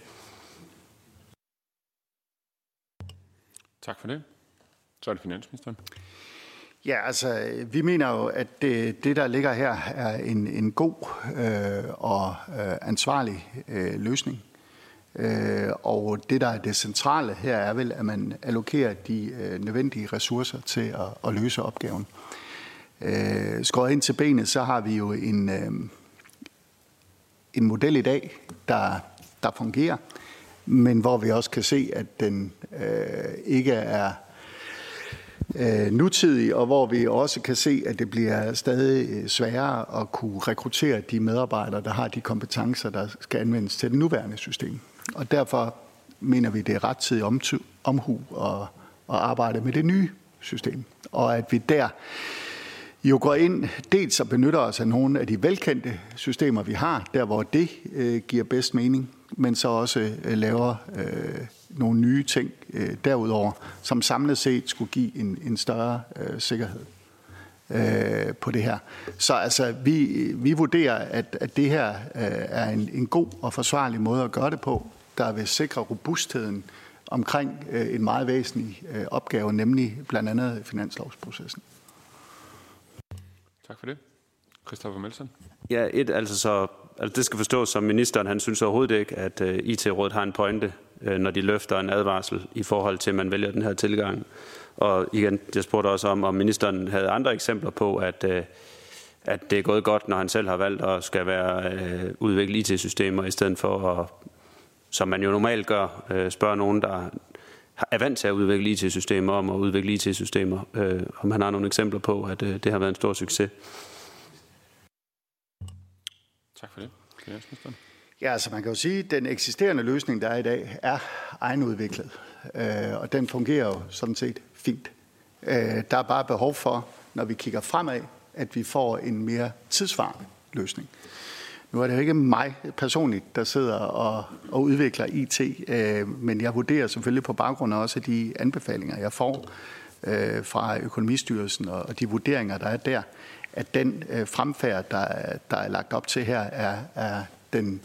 Tak for det. Så er det finansministeren. Ja, altså, vi mener jo, at det, det der ligger her, er en, en god øh, og øh, ansvarlig øh, løsning. Øh, og det, der er det centrale her, er vel, at man allokerer de øh, nødvendige ressourcer til at, at løse opgaven. Øh, skåret ind til benet, så har vi jo en, øh, en model i dag, der, der fungerer, men hvor vi også kan se, at den øh, ikke er øh, nutidig, og hvor vi også kan se, at det bliver stadig sværere at kunne rekruttere de medarbejdere, der har de kompetencer, der skal anvendes til det nuværende system. Og derfor mener vi, det er rettidig omhu at, at arbejde med det nye system, og at vi der jo går ind dels og benytter os af nogle af de velkendte systemer, vi har, der hvor det øh, giver bedst mening, men så også øh, laver øh, nogle nye ting øh, derudover, som samlet set skulle give en, en større øh, sikkerhed øh, på det her. Så altså, vi, vi vurderer, at, at det her øh, er en, en god og forsvarlig måde at gøre det på, der vil sikre robustheden omkring øh, en meget væsentlig øh, opgave, nemlig blandt andet finanslovsprocessen. Tak for det. Christoffer Melson. Ja, et, altså så, altså det skal forstås som ministeren, han synes overhovedet ikke, at uh, I T-rådet har en pointe, uh, når de løfter en advarsel i forhold til, at man vælger den her tilgang. Og igen, jeg spurgte også om, om ministeren havde andre eksempler på, at, uh, at det er gået godt, når han selv har valgt at skal være uh, udvikle I T-systemer, i stedet for at, som man jo normalt gør, uh, spørge nogen, der er vant til at udvikle I T-systemer om at udvikle I T-systemer, uh, om han har nogle eksempler på, at uh, det har været en stor succes. Tak for det. Finansministeren. Ja, altså man kan jo sige, at den eksisterende løsning, der er i dag, er egenudviklet, øh, og den fungerer jo sådan set fint. Øh, der er bare behov for, når vi kigger fremad, at vi får en mere tidsvarende løsning. Nu er det jo ikke mig personligt, der sidder og, og udvikler I T, øh, men jeg vurderer selvfølgelig på baggrund af også de anbefalinger, jeg får øh, fra Økonomistyrelsen og, og de vurderinger, der er der, at den øh, fremfærd, der, der er lagt op til her, er, er, den,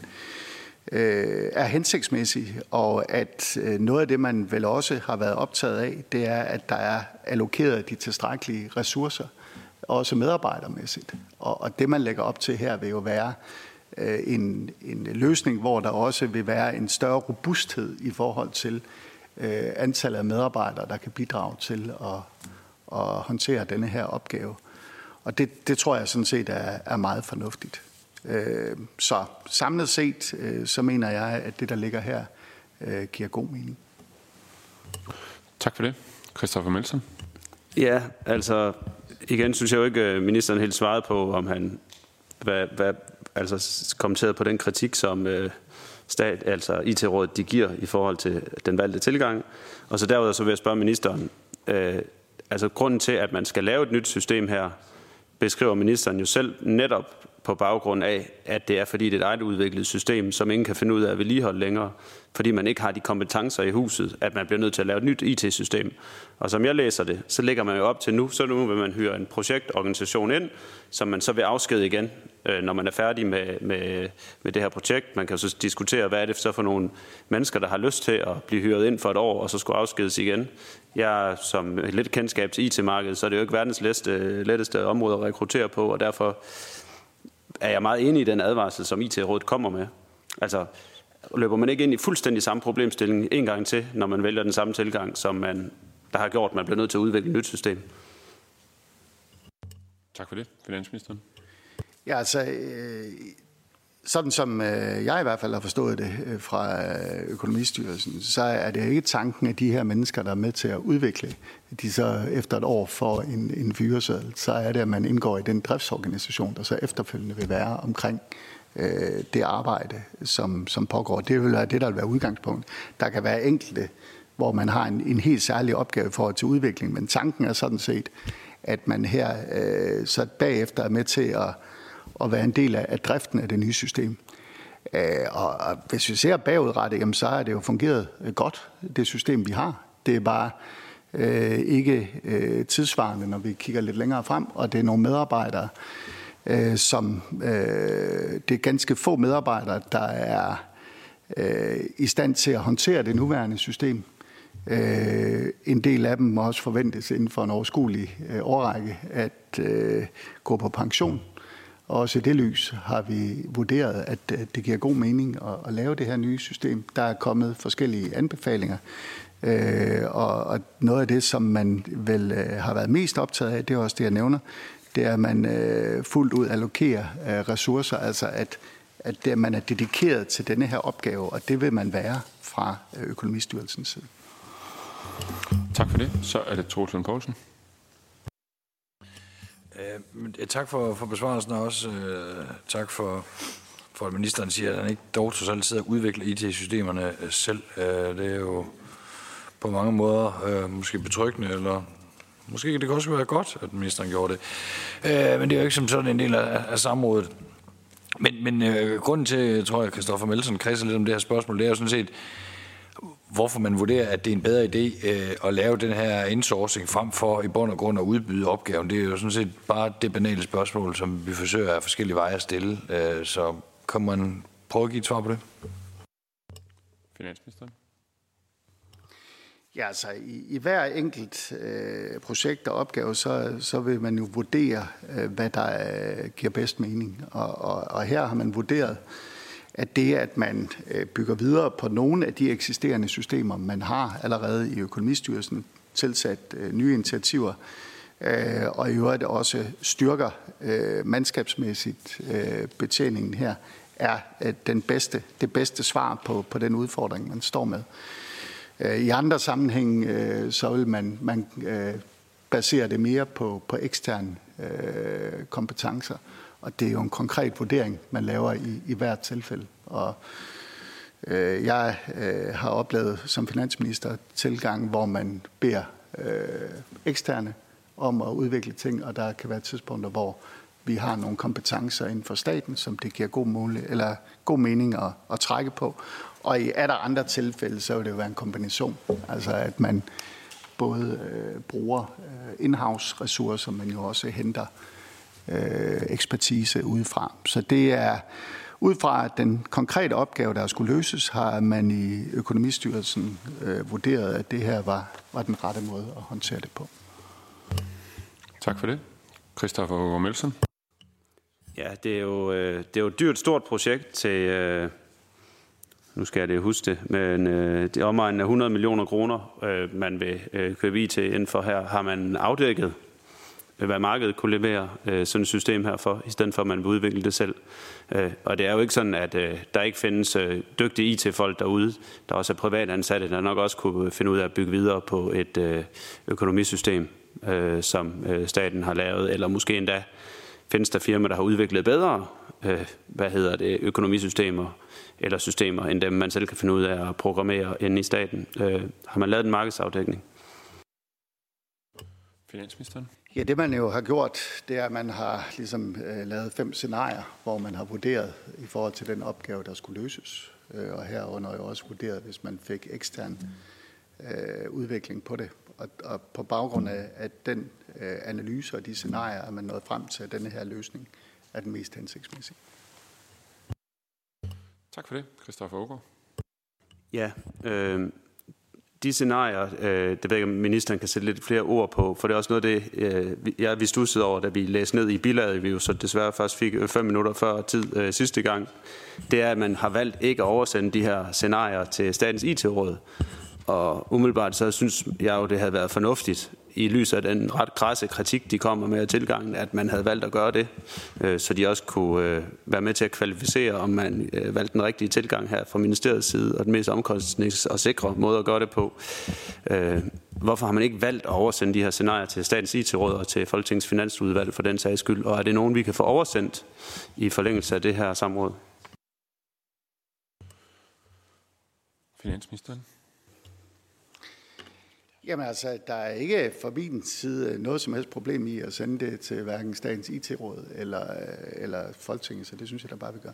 øh, er hensigtsmæssig, og at øh, noget af det, man vel også har været optaget af, det er, at der er allokeret de tilstrækkelige ressourcer, også medarbejdermæssigt. Og, og det, man lægger op til her, vil jo være øh, en, en løsning, hvor der også vil være en større robusthed i forhold til øh, antallet af medarbejdere, der kan bidrage til at, at håndtere denne her opgave. Og det, det tror jeg sådan set er, er meget fornuftigt. Øh, så samlet set, øh, så mener jeg, at det, der ligger her, øh, giver god mening. Tak for det. Christoffer Melson. Ja, altså igen synes jeg jo ikke, at ministeren helt svarede på, om han hvad, hvad, altså, kommenterede på den kritik, som øh, stat, altså I T-rådet, de giver i forhold til den valgte tilgang. Og så derudover så vil jeg spørge ministeren, øh, altså grunden til, at man skal lave et nyt system her, beskriver ministeren jo selv netop på baggrund af, at det er fordi det er et eget udviklet system, som ingen kan finde ud af at vedligeholde længere, fordi man ikke har de kompetencer i huset, at man bliver nødt til at lave et nyt I T-system. Og som jeg læser det, så lægger man jo op til nu, så nu vil man hyre en projektorganisation ind, som man så vil afskede igen, når man er færdig med, med, med det her projekt. Man kan så diskutere, hvad er det så for nogle mennesker, der har lyst til at blive hyret ind for et år, og så skulle afskedes igen. Jeg som lidt kendskab til I T-markedet, så er det jo ikke verdens letteste, letteste område at rekruttere på, og derfor er jeg meget enig i den advarsel, som I T-rådet kommer med. Altså, løber man ikke ind i fuldstændig samme problemstilling en gang til, når man vælger den samme tilgang, som man, der har gjort, at man bliver nødt til at udvikle et nyt system? Tak for det. Finansministeren. Ja, altså, øh, sådan som øh, jeg i hvert fald har forstået det øh, fra Økonomistyrelsen, så er det ikke tanken, at de her mennesker, der er med til at udvikle, de så efter et år får en, en fyreseddel, så er det, at man indgår i den driftsorganisation, der så efterfølgende vil være omkring øh, det arbejde, som, som pågår. Det vil være det, der vil være udgangspunkt. Der kan være enkelte, hvor man har en, en helt særlig opgave i forhold til udvikling, men tanken er sådan set, at man her øh, så bagefter er med til at at være en del af, af driften af det nye system. Øh, og, og hvis vi ser bagudrettet, jamen, så har det jo fungeret godt, det system, vi har. Det er bare øh, ikke øh, tidsvarende, når vi kigger lidt længere frem, og det er nogle medarbejdere, øh, som øh, det er ganske få medarbejdere, der er øh, i stand til at håndtere det nuværende system. Øh, en del af dem må også forventes inden for en overskuelig øh, årrække at øh, gå på pension. Og også i det lys har vi vurderet, at det giver god mening at lave det her nye system. Der er kommet forskellige anbefalinger, og noget af det, som man vel har været mest optaget af, det er også det, jeg nævner, det er, at man fuldt ud allokerer ressourcer, altså at, at man er dedikeret til denne her opgave, og det vil man være fra Økonomistyrelsens side. Tak for det. Så er det Troels Lund Poulsen. Øh, tak for, for besvarelsen, og også øh, tak for, for, at ministeren siger, at han ikke dog trods alt sidder og udvikler I T-systemerne selv. Øh, det er jo på mange måder øh, måske betryggende, eller måske det kan også være godt, at ministeren gjorde det. Øh, men det er jo ikke som sådan en del af, af samrådet. Men, men øh, grunden til, jeg tror jeg, Christoffer Melson kredser lidt om det her spørgsmål, det er jo sådan set, hvorfor man vurderer, at det er en bedre idé øh, at lave den her insourcing frem for i bund og grund at udbyde opgaven. Det er jo sådan set bare det banale spørgsmål, som vi forsøger af forskellige veje at stille. Øh, så kan man prøve at give et svar på det? Finansministeren. Ja, altså i, i hver enkelt øh, projekt og opgave, så, så vil man jo vurdere, øh, hvad der øh, giver bedst mening. Og, og, og her har man vurderet, at det, at man øh, bygger videre på nogle af de eksisterende systemer, man har allerede i Økonomistyrelsen, tilsat øh, nye initiativer, øh, og i øvrigt også styrker øh, mandskabsmæssigt øh, betjeningen her, er øh, den bedste, det bedste svar på, på den udfordring, man står med. I andre sammenhæng så vil man, man basere det mere på, på eksterne øh, kompetencer, og det er jo en konkret vurdering, man laver i, i hvert tilfælde. Og øh, jeg øh, har oplevet som finansminister tilgang, hvor man beder øh, eksterne om at udvikle ting, og der kan være tidspunkter, hvor vi har nogle kompetencer inden for staten, som det giver god, mulighed, eller god mening at, at trække på. Og i er der andre tilfælde, så vil det jo være en kombination. Altså at man både øh, bruger øh, in-house ressourcer, men jo også henter øh, ekspertise udefra. Så det er ud fra den konkrete opgave, der skulle løses, har man i Økonomistyrelsen øh, vurderet, at det her var, var den rette måde at håndtere det på. Tak for det. Christoffer Aagaard Melson. Ja, det er jo, øh, det er jo et dyrt, stort projekt til... Øh Nu skal jeg det huske det, men øh, det er omegnen af hundrede millioner kroner, øh, man vil øh, købe I T inden for her. Har man afdækket, hvad markedet kunne levere øh, sådan et system her for, i stedet for at man vil udvikle det selv. Øh, og det er jo ikke sådan, at øh, der ikke findes øh, dygtige I T-folk derude, der også er privat ansatte, der nok også kunne finde ud af at bygge videre på et øh, økonomisystem, øh, som øh, staten har lavet, eller måske endda findes der firmaer, der har udviklet bedre øh, hvad hedder det, økonomisystemer, eller systemer, end dem man selv kan finde ud af at programmere inde i staten. Øh, har man lavet en markedsafdækning? Finansministeren? Ja, det man jo har gjort, det er, at man har ligesom øh, lavet fem scenarier, hvor man har vurderet i forhold til den opgave, der skulle løses. Øh, og herunder jo også vurderet, hvis man fik ekstern øh, udvikling på det. Og, og på baggrund af, af den øh, analyse og de scenarier, er man nået frem til, at denne her løsning er den mest hensigtsmæssige. Tak for det, Christoffer Aagaard. Ja, øh, de scenarier, øh, det ved jeg, om ministeren kan sætte lidt flere ord på, for det er også noget af det, øh, jeg, vi studsede over, da vi læste ned i bilaget, vi jo så desværre først fik fem minutter før tid øh, sidste gang, det er, at man har valgt ikke at oversende de her scenarier til Statens I T-råd. Og umiddelbart så synes jeg jo, det havde været fornuftigt, i lyset af den ret krasse kritik, de kommer med af tilgangen, at man havde valgt at gøre det, øh, så de også kunne øh, være med til at kvalificere, om man øh, valgte den rigtige tilgang her fra ministeriets side, og den mest omkostnings- og sikre måde at gøre det på. Øh, hvorfor har man ikke valgt at oversende de her scenarier til Statens I T-råd og til Folketingets Finansudvalg for den sags skyld? Og er det nogen, vi kan få oversendt i forlængelse af det her samråd? Finansministeren? Jamen altså, der er ikke fra min side noget som helst problem i at sende det til hverken Statens I T-råd eller, eller Folketinget, så det synes jeg da bare, vi gør.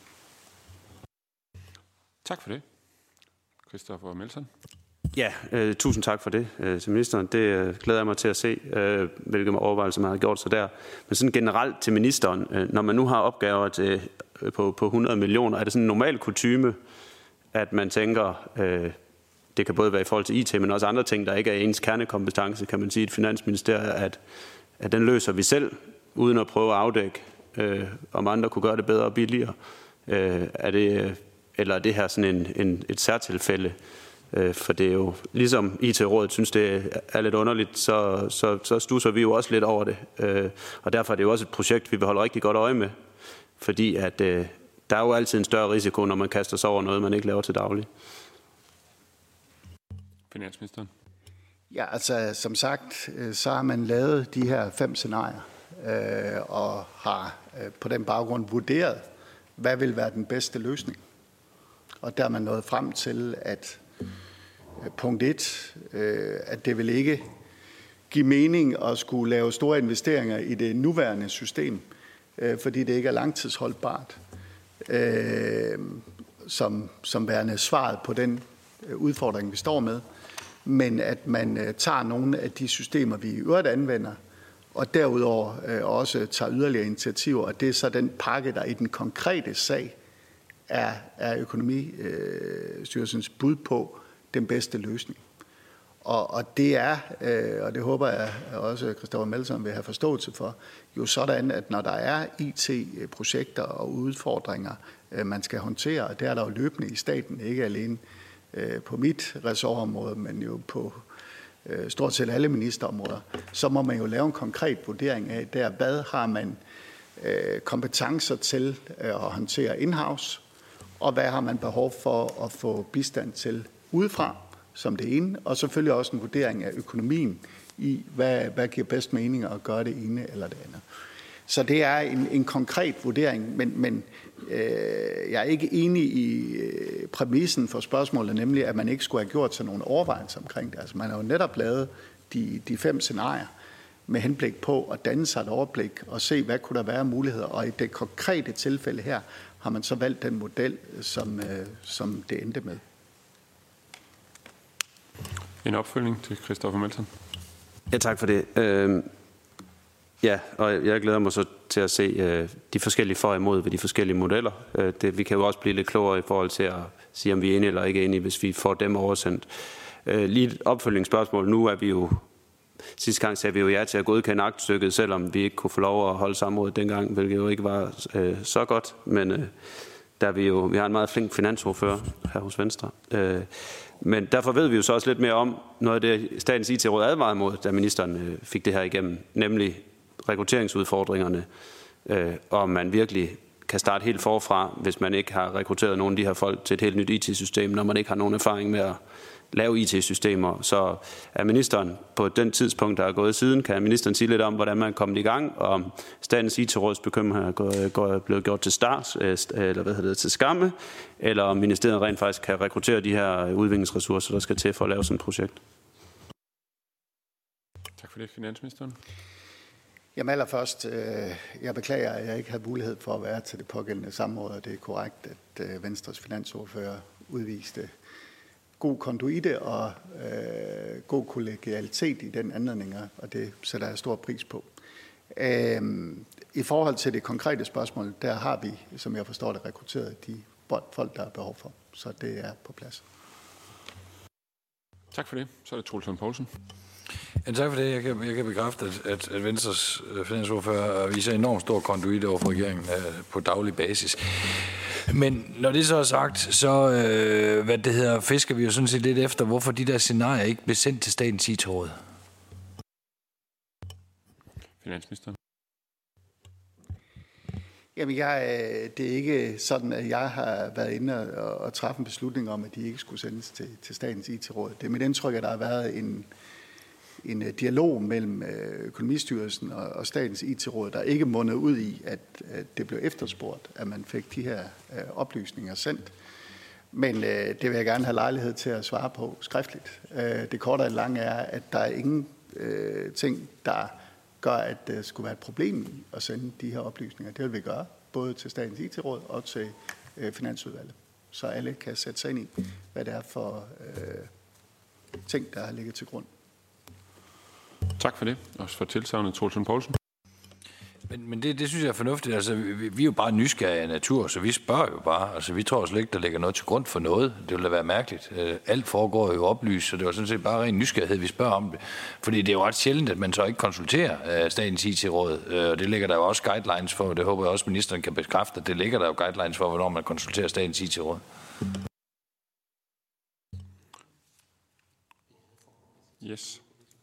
Tak for det. Christoffer Melson. Ja, øh, tusind tak for det øh, til ministeren. Det øh, glæder jeg mig til at se, øh, hvilke overvejelser man har gjort sig der. Men sådan generelt til ministeren, øh, når man nu har opgaver til, øh, på, på hundrede millioner, er det sådan en normal kutyme, at man tænker... Øh, det kan både være i forhold til I T, men også andre ting, der ikke er ens kernekompetence, kan man sige, i et finansministerium, at, at den løser vi selv, uden at prøve at afdække, øh, om andre kunne gøre det bedre og billigere. Øh, er det, eller er det her sådan en, en, et særtilfælde? Øh, for det er jo, ligesom I T-rådet synes, det er lidt underligt, så, så, så stusser vi jo også lidt over det. Øh, og derfor er det jo også et projekt, vi vil holde rigtig godt øje med, fordi at, øh, der er jo altid en større risiko, når man kaster sig over noget, man ikke laver til daglig. Finansministeren. Ja, altså som sagt, så har man lavet de her fem scenarier, øh, og har øh, på den baggrund vurderet, hvad vil være den bedste løsning. Og der er man nået frem til, at øh, punkt et, øh, at det vil ikke give mening at skulle lave store investeringer i det nuværende system, øh, fordi det ikke er langtidsholdbart, øh, som, som værende svaret på den øh, udfordring, vi står med. Men at man øh, tager nogle af de systemer, vi i øvrigt anvender, og derudover øh, også tager yderligere initiativer, og det er så den pakke, der i den konkrete sag er, er Økonomistyrelsens øh, bud på den bedste løsning. Og, og det er, øh, og det håber jeg også, Christoffer Melson vil have forståelse for, jo sådan, at når der er I T-projekter og udfordringer, øh, man skal håndtere, og det er der jo løbende i staten, ikke alene øh, på mit ressortområde, men jo på øh, stort set alle ministerområder, så må man jo lave en konkret vurdering af, der, hvad har man øh, kompetencer til øh, at håndtere in-house, og hvad har man behov for at få bistand til udefra, som det ene, og selvfølgelig også en vurdering af økonomien i, hvad, hvad giver bedst mening at gøre det ene eller det andet. Så det er en, en konkret vurdering, men, men øh, jeg er ikke enig i øh, præmissen for spørgsmålet, nemlig at man ikke skulle have gjort sig nogle overvejelser omkring det. Altså man har jo netop lavet de, de fem scenarier med henblik på at danne sig et overblik og se, hvad kunne der være muligheder, og i det konkrete tilfælde her har man så valgt den model, som, øh, som det endte med. En opfølgning til Christoffer Melson. Ja, tak for det. Øh, ja, og jeg glæder mig så til at se øh, de forskellige for og imod ved de forskellige modeller. Øh, det, vi kan jo også blive lidt klogere i forhold til at sige, om vi er enige eller ikke enige, hvis vi får dem oversendt. Øh, lige et opfølgningsspørgsmål. Nu er vi jo, sidste gang sagde vi jo ja til at godkende aktstykket, selvom vi ikke kunne få lov at holde samrådet dengang, hvilket jo ikke var øh, så godt, men øh, der vi jo, vi har en meget flink finansordfører her hos Venstre. Øh, Men derfor ved vi jo så også lidt mere om noget af det, Statens I T-råd advarede mod, da ministeren fik det her igennem, nemlig rekrutteringsudfordringerne, og om man virkelig kan starte helt forfra, hvis man ikke har rekrutteret nogle af de her folk til et helt nyt I T-system, når man ikke har nogen erfaring med at lave I T-systemer. Så er ministeren på den tidspunkt, der er gået siden, kan ministeren sige lidt om, hvordan man er kommet i gang, og om Statens I T-råds bekymringer er blevet gjort til start, eller hvad hedder det, til skamme, eller om ministeriet rent faktisk kan rekruttere de her udviklingsressourcer, der skal til for at lave sådan et projekt. Tak for det, finansministeren. Jamen allerførst, øh, jeg beklager, at jeg ikke havde mulighed for at være til det pågældende samråd, og det er korrekt, at øh, Venstres finansordfører udviste god konduite og øh, god kollegialitet i den anledning, og det sætter jeg stor pris på. Øh, I forhold til det konkrete spørgsmål, der har vi, som jeg forstår det, rekrutteret de folk, der er behov for, så det er på plads. Tak for det. Så er det Troels Lund Poulsen. Ja, tak for det. Jeg kan, jeg kan bekræfte, at, at, at Venstres finansordfører viser enormt stor konduite over for regeringen uh, på daglig basis. Men når det så er sagt, så øh, hvad det hedder, fisker vi jo sådan set lidt efter, hvorfor de der scenarier ikke blev sendt til Statens I T-råd. Finansministeren. Jamen, jeg, det er ikke sådan, at jeg har været inde og, og træffe en beslutning om, at de ikke skulle sendes til, til Statens I T-råd. Det er mit indtryk, at der har været en, en dialog mellem Økonomistyrelsen og, og Statens I T-råd, der ikke mundede ud i, at, at det blev efterspurgt, at man fik de her øh, oplysninger sendt. Men øh, det vil jeg gerne have lejlighed til at svare på skriftligt. Øh, det korte og lange er, at der er ingen øh, ting, der gør, at det skulle være et problem i at sende de her oplysninger. Det vil vi gøre, både til Statens I T-råd og til øh, Finansudvalget. Så alle kan sætte sig ind i, hvad det er for øh, ting, der har ligget til grund. Tak for det. Også for tilsagnet, Troels Lund Poulsen. Men, men det, det synes jeg er fornuftigt. Altså, vi, vi er jo bare nysgerrige af natur, så vi spørger jo bare. Altså, vi tror slet ikke, der ligger noget til grund for noget. Det ville da være mærkeligt. Alt foregår jo oplyst, så det var sådan set bare ren nysgerrighed, vi spørger om det. Fordi det er jo ret sjældent, at man så ikke konsulterer Statens I T-råd. Og det ligger der jo også guidelines for, og det håber jeg også, ministeren kan bekræfte. Det ligger der jo guidelines for, hvornår man konsulterer Statens I T-råd. Yes.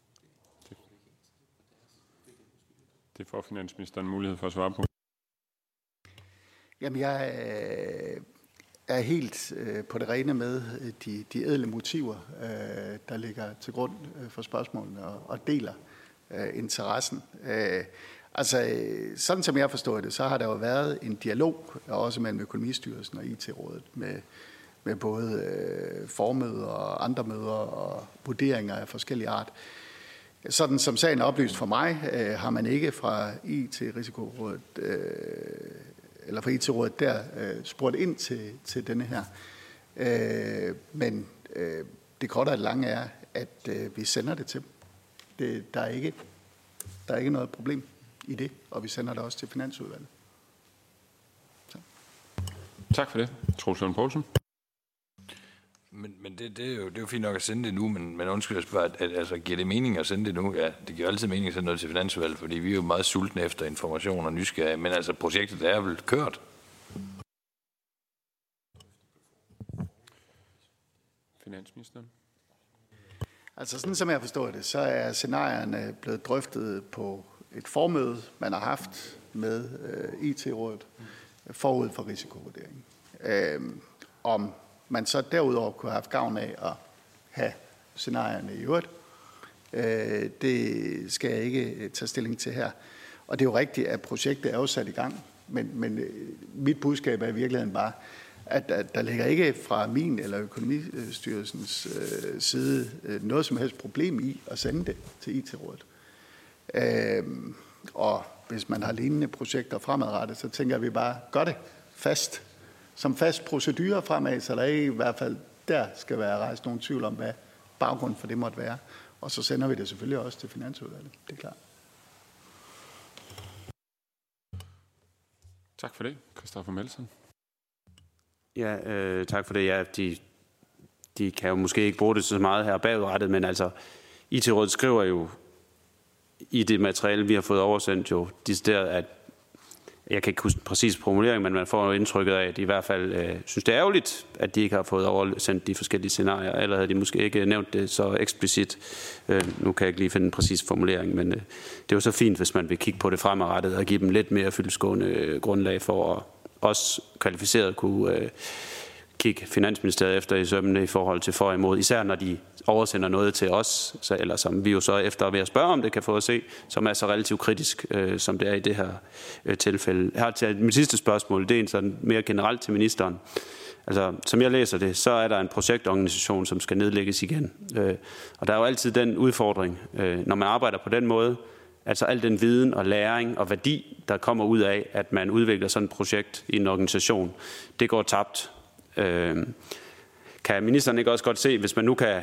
Det får finansministeren mulighed for at svare på. Jamen, jeg er helt på det rene med de, de ædle motiver, der ligger til grund for spørgsmålene, og, og deler interessen. Altså, sådan som jeg forstår det, så har der jo været en dialog, også mellem Økonomistyrelsen og I T-rådet, med, med både øh, formøder og andre møder og vurderinger af forskellige art. Sådan som sagen er oplyst for mig, øh, har man ikke fra I T-risikorådet, øh, eller fra I T-rådet der, øh, spurgt ind til, til denne her. Øh, men øh, det korte og det lange er, at øh, vi sender det til dem. Det, der, er ikke, der er ikke noget problem i det, og vi sender det også til Finansudvalget. Så. Tak for det. Troels Lund Poulsen. Men, men det, det, er jo, det er jo fint nok at sende det nu, men, men undskyld, jeg spørger, at, at, altså, giver det mening at sende det nu? Ja, det giver altid mening at sende noget til Finansudvalget, fordi vi er jo meget sultne efter information og nysgerrige, men altså projektet er vel kørt? Finansministeren. Altså sådan som jeg forstår det, så er scenarierne blevet drøftet på et formøde, man har haft med øh, I T-rådet forud for risikovurderingen. Øh, om man så derudover kunne have haft gavn af at have scenarierne i øvrigt, øh, det skal jeg ikke tage stilling til her. Og det er jo rigtigt, at projektet er jo sat i gang, men, men mit budskab er i virkeligheden bare, at, at der ligger ikke fra min eller Økonomistyrelsens øh, side øh, noget som helst problem i at sende det til I T-rådet. Øh, og hvis man har lignende projekter fremadrettet, så tænker vi bare, gør det fast, som fast procedure fremad, så der ikke i hvert fald der skal være rejst nogen tvivl om, hvad baggrunden for det måtte være. Og så sender vi det selvfølgelig også til Finansudvalget, det er klart. Tak for det. Christoffer Melson. Ja, øh, tak for det. Ja, de, de kan jo måske ikke bruge det så meget her bagudrettet, men altså, I T-rådet skriver jo i det materiale, vi har fået oversendt, jo decideret, at jeg kan ikke huske præcis formulering, men man får jo indtrykket af, at de i hvert fald øh, synes, det er ærgerligt, at de ikke har fået oversendt de forskellige scenarier, eller havde de måske ikke nævnt det så eksplicit. Øh, nu kan jeg ikke lige finde en præcis formulering, men øh, det er jo så fint, hvis man vil kigge på det fremadrettet og give dem lidt mere fyldestgående øh, grundlag for at også kvalificeret kunne øh, kigge Finansministeriet efter i sømmene i forhold til for og imod, især når de oversender noget til os, så, eller som vi jo så efter ved at spørge om det kan få at se, som er så relativt kritisk, øh, som det er i det her øh, tilfælde. Her til mit sidste spørgsmål, det er en sådan mere generelt til ministeren. Altså, som jeg læser det, så er der en projektorganisation, som skal nedlægges igen. Øh, og der er jo altid den udfordring, øh, når man arbejder på den måde, altså al den viden og læring og værdi, der kommer ud af, at man udvikler sådan et projekt i en organisation, det går tabt. Øh, kan ministeren ikke også godt se, hvis man nu kan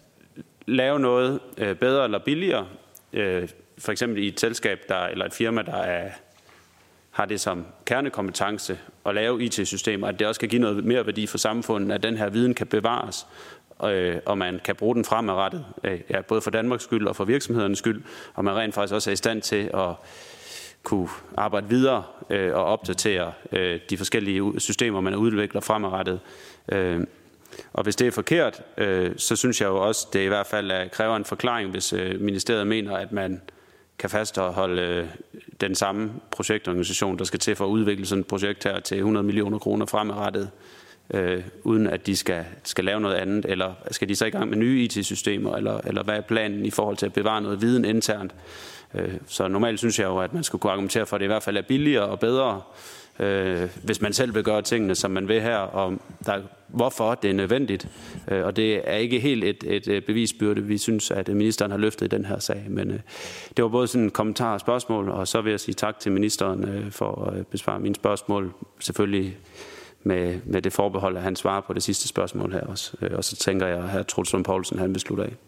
lave noget øh, bedre eller billigere, øh, for eksempel i et selskab der, eller et firma, der er, har det som kernekompetence at lave I T-systemer, at det også kan give noget mere værdi for samfundet, at den her viden kan bevares, øh, og man kan bruge den fremadrettet, øh, ja, både for Danmarks skyld og for virksomhedernes skyld, og man rent faktisk også er i stand til at kunne arbejde videre øh, og opdatere øh, de forskellige systemer, man udvikler fremadrettet. Øh, og hvis det er forkert, øh, så synes jeg jo også, det i hvert fald er, kræver en forklaring, hvis øh, ministeriet mener, at man kan fastholde øh, den samme projektorganisation, der skal til for at udvikle sådan et projekt her til hundrede millioner kroner fremadrettet, øh, uden at de skal, skal lave noget andet, eller skal de så i gang med nye I T-systemer, eller, eller hvad er planen i forhold til at bevare noget viden internt? Øh, så normalt synes jeg jo, at man skulle kunne argumentere for, at det i hvert fald er billigere og bedre, øh, hvis man selv vil gøre tingene, som man vil her, og der, hvorfor det er nødvendigt. Øh, og det er ikke helt et, et bevisbyrde, vi synes, at ministeren har løftet i den her sag. Men øh, det var både sådan en kommentar og spørgsmål, og så vil jeg sige tak til ministeren øh, for at besvare mine spørgsmål. Selvfølgelig med, med det forbehold, at han svarer på det sidste spørgsmål her også. Øh, og så tænker jeg, at hr. Troels Lund Poulsen, han vil slutte af.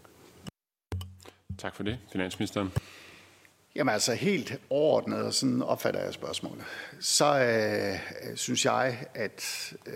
Tak for det. Finansministeren. Jamen altså helt overordnet, og sådan opfatter jeg spørgsmålet, så øh, synes jeg, at øh,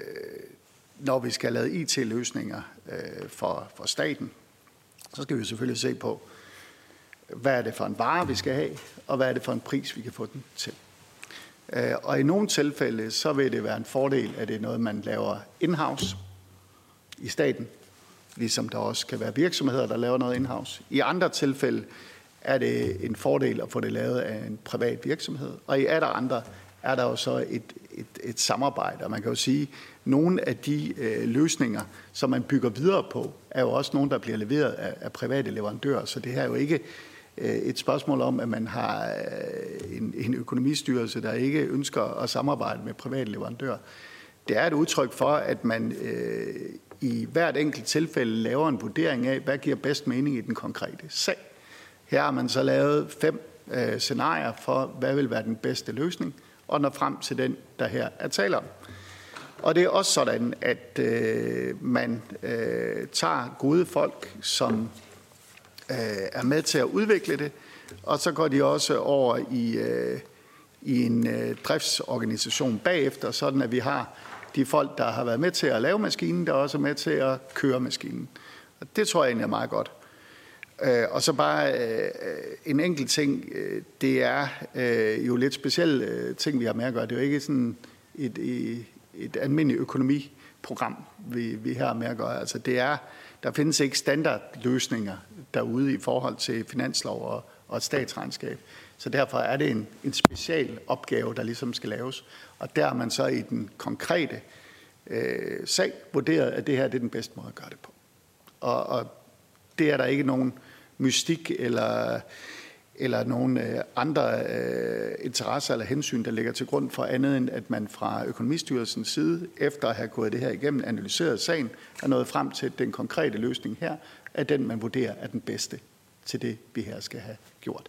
når vi skal lave I T-løsninger øh, for, for staten, så skal vi selvfølgelig se på, hvad er det for en vare, vi skal have, og hvad er det for en pris, vi kan få den til. Øh, og i nogle tilfælde, så vil det være en fordel, at det er noget, man laver in-house i staten, ligesom der også kan være virksomheder, der laver noget in-house. I andre tilfælde er det en fordel at få det lavet af en privat virksomhed. Og i andre andre er der jo så et, et, et samarbejde. Og man kan jo sige, at nogle af de øh, løsninger, som man bygger videre på, er jo også nogle, der bliver leveret af, af private leverandører. Så det her er jo ikke øh, et spørgsmål om, at man har øh, en, en økonomistyrelse, der ikke ønsker at samarbejde med private leverandører. Det er et udtryk for, at man øh, i hvert enkelt tilfælde laver en vurdering af, hvad giver bedst mening i den konkrete sag. Her har man så lavet fem øh, scenarier for, hvad vil være den bedste løsning, og når frem til den, der her er tale om. Og det er også sådan, at øh, man øh, tager gode folk, som øh, er med til at udvikle det, og så går de også over i, øh, i en øh, driftsorganisation bagefter, sådan at vi har de folk, der har været med til at lave maskinen, der også er med til at køre maskinen. Og det tror jeg egentlig er meget godt. Øh, og så bare øh, en enkelt ting, øh, det er øh, jo lidt specielle øh, ting, vi har med at gøre. Det er jo ikke sådan et, et, et almindeligt økonomiprogram, vi, vi har med at gøre. Altså det er, der findes ikke standardløsninger derude i forhold til finanslov og, og et statsregnskab. Så derfor er det en, en special opgave, der ligesom skal laves. Og der har man så i den konkrete øh, sag vurderet, at det her det er den bedste måde at gøre det på. Og, og det er der ikke nogen mystik eller, eller nogen øh, andre øh, interesser eller hensyn, der ligger til grund for andet end, at man fra Økonomistyrelsens side, efter at have gået det her igennem, analyseret sagen, er nået frem til den konkrete løsning her, at den man vurderer er den bedste til det, vi her skal have gjort.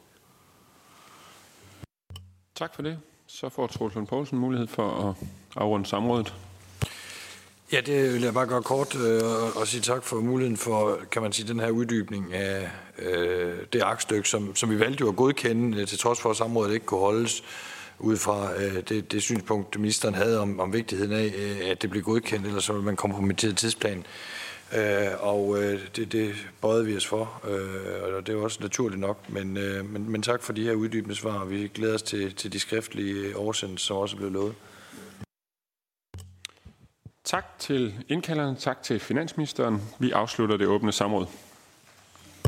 Tak for det. Så får Troels Lund Poulsen mulighed for at afrunde samrådet. Ja, det vil jeg bare gøre kort øh, og sige tak for muligheden for, kan man sige, den her uddybning af øh, det aktstykke, som, som vi valgte jo at godkende, øh, til trods for, at samrådet ikke kunne holdes ud fra øh, det, det synspunkt, ministeren havde om, om vigtigheden af, øh, at det blev godkendt, ellers så ville man kompromittere tidsplanen. Øh, og øh, det, det bøjede vi os for, øh, og det er også naturligt nok, men, øh, men, men tak for de her uddybende svar, og vi glæder os til, til de skriftlige oversendelser, som også blev lovet. Tak til indkalderne, tak til finansministeren. Vi afslutter det åbne samråd.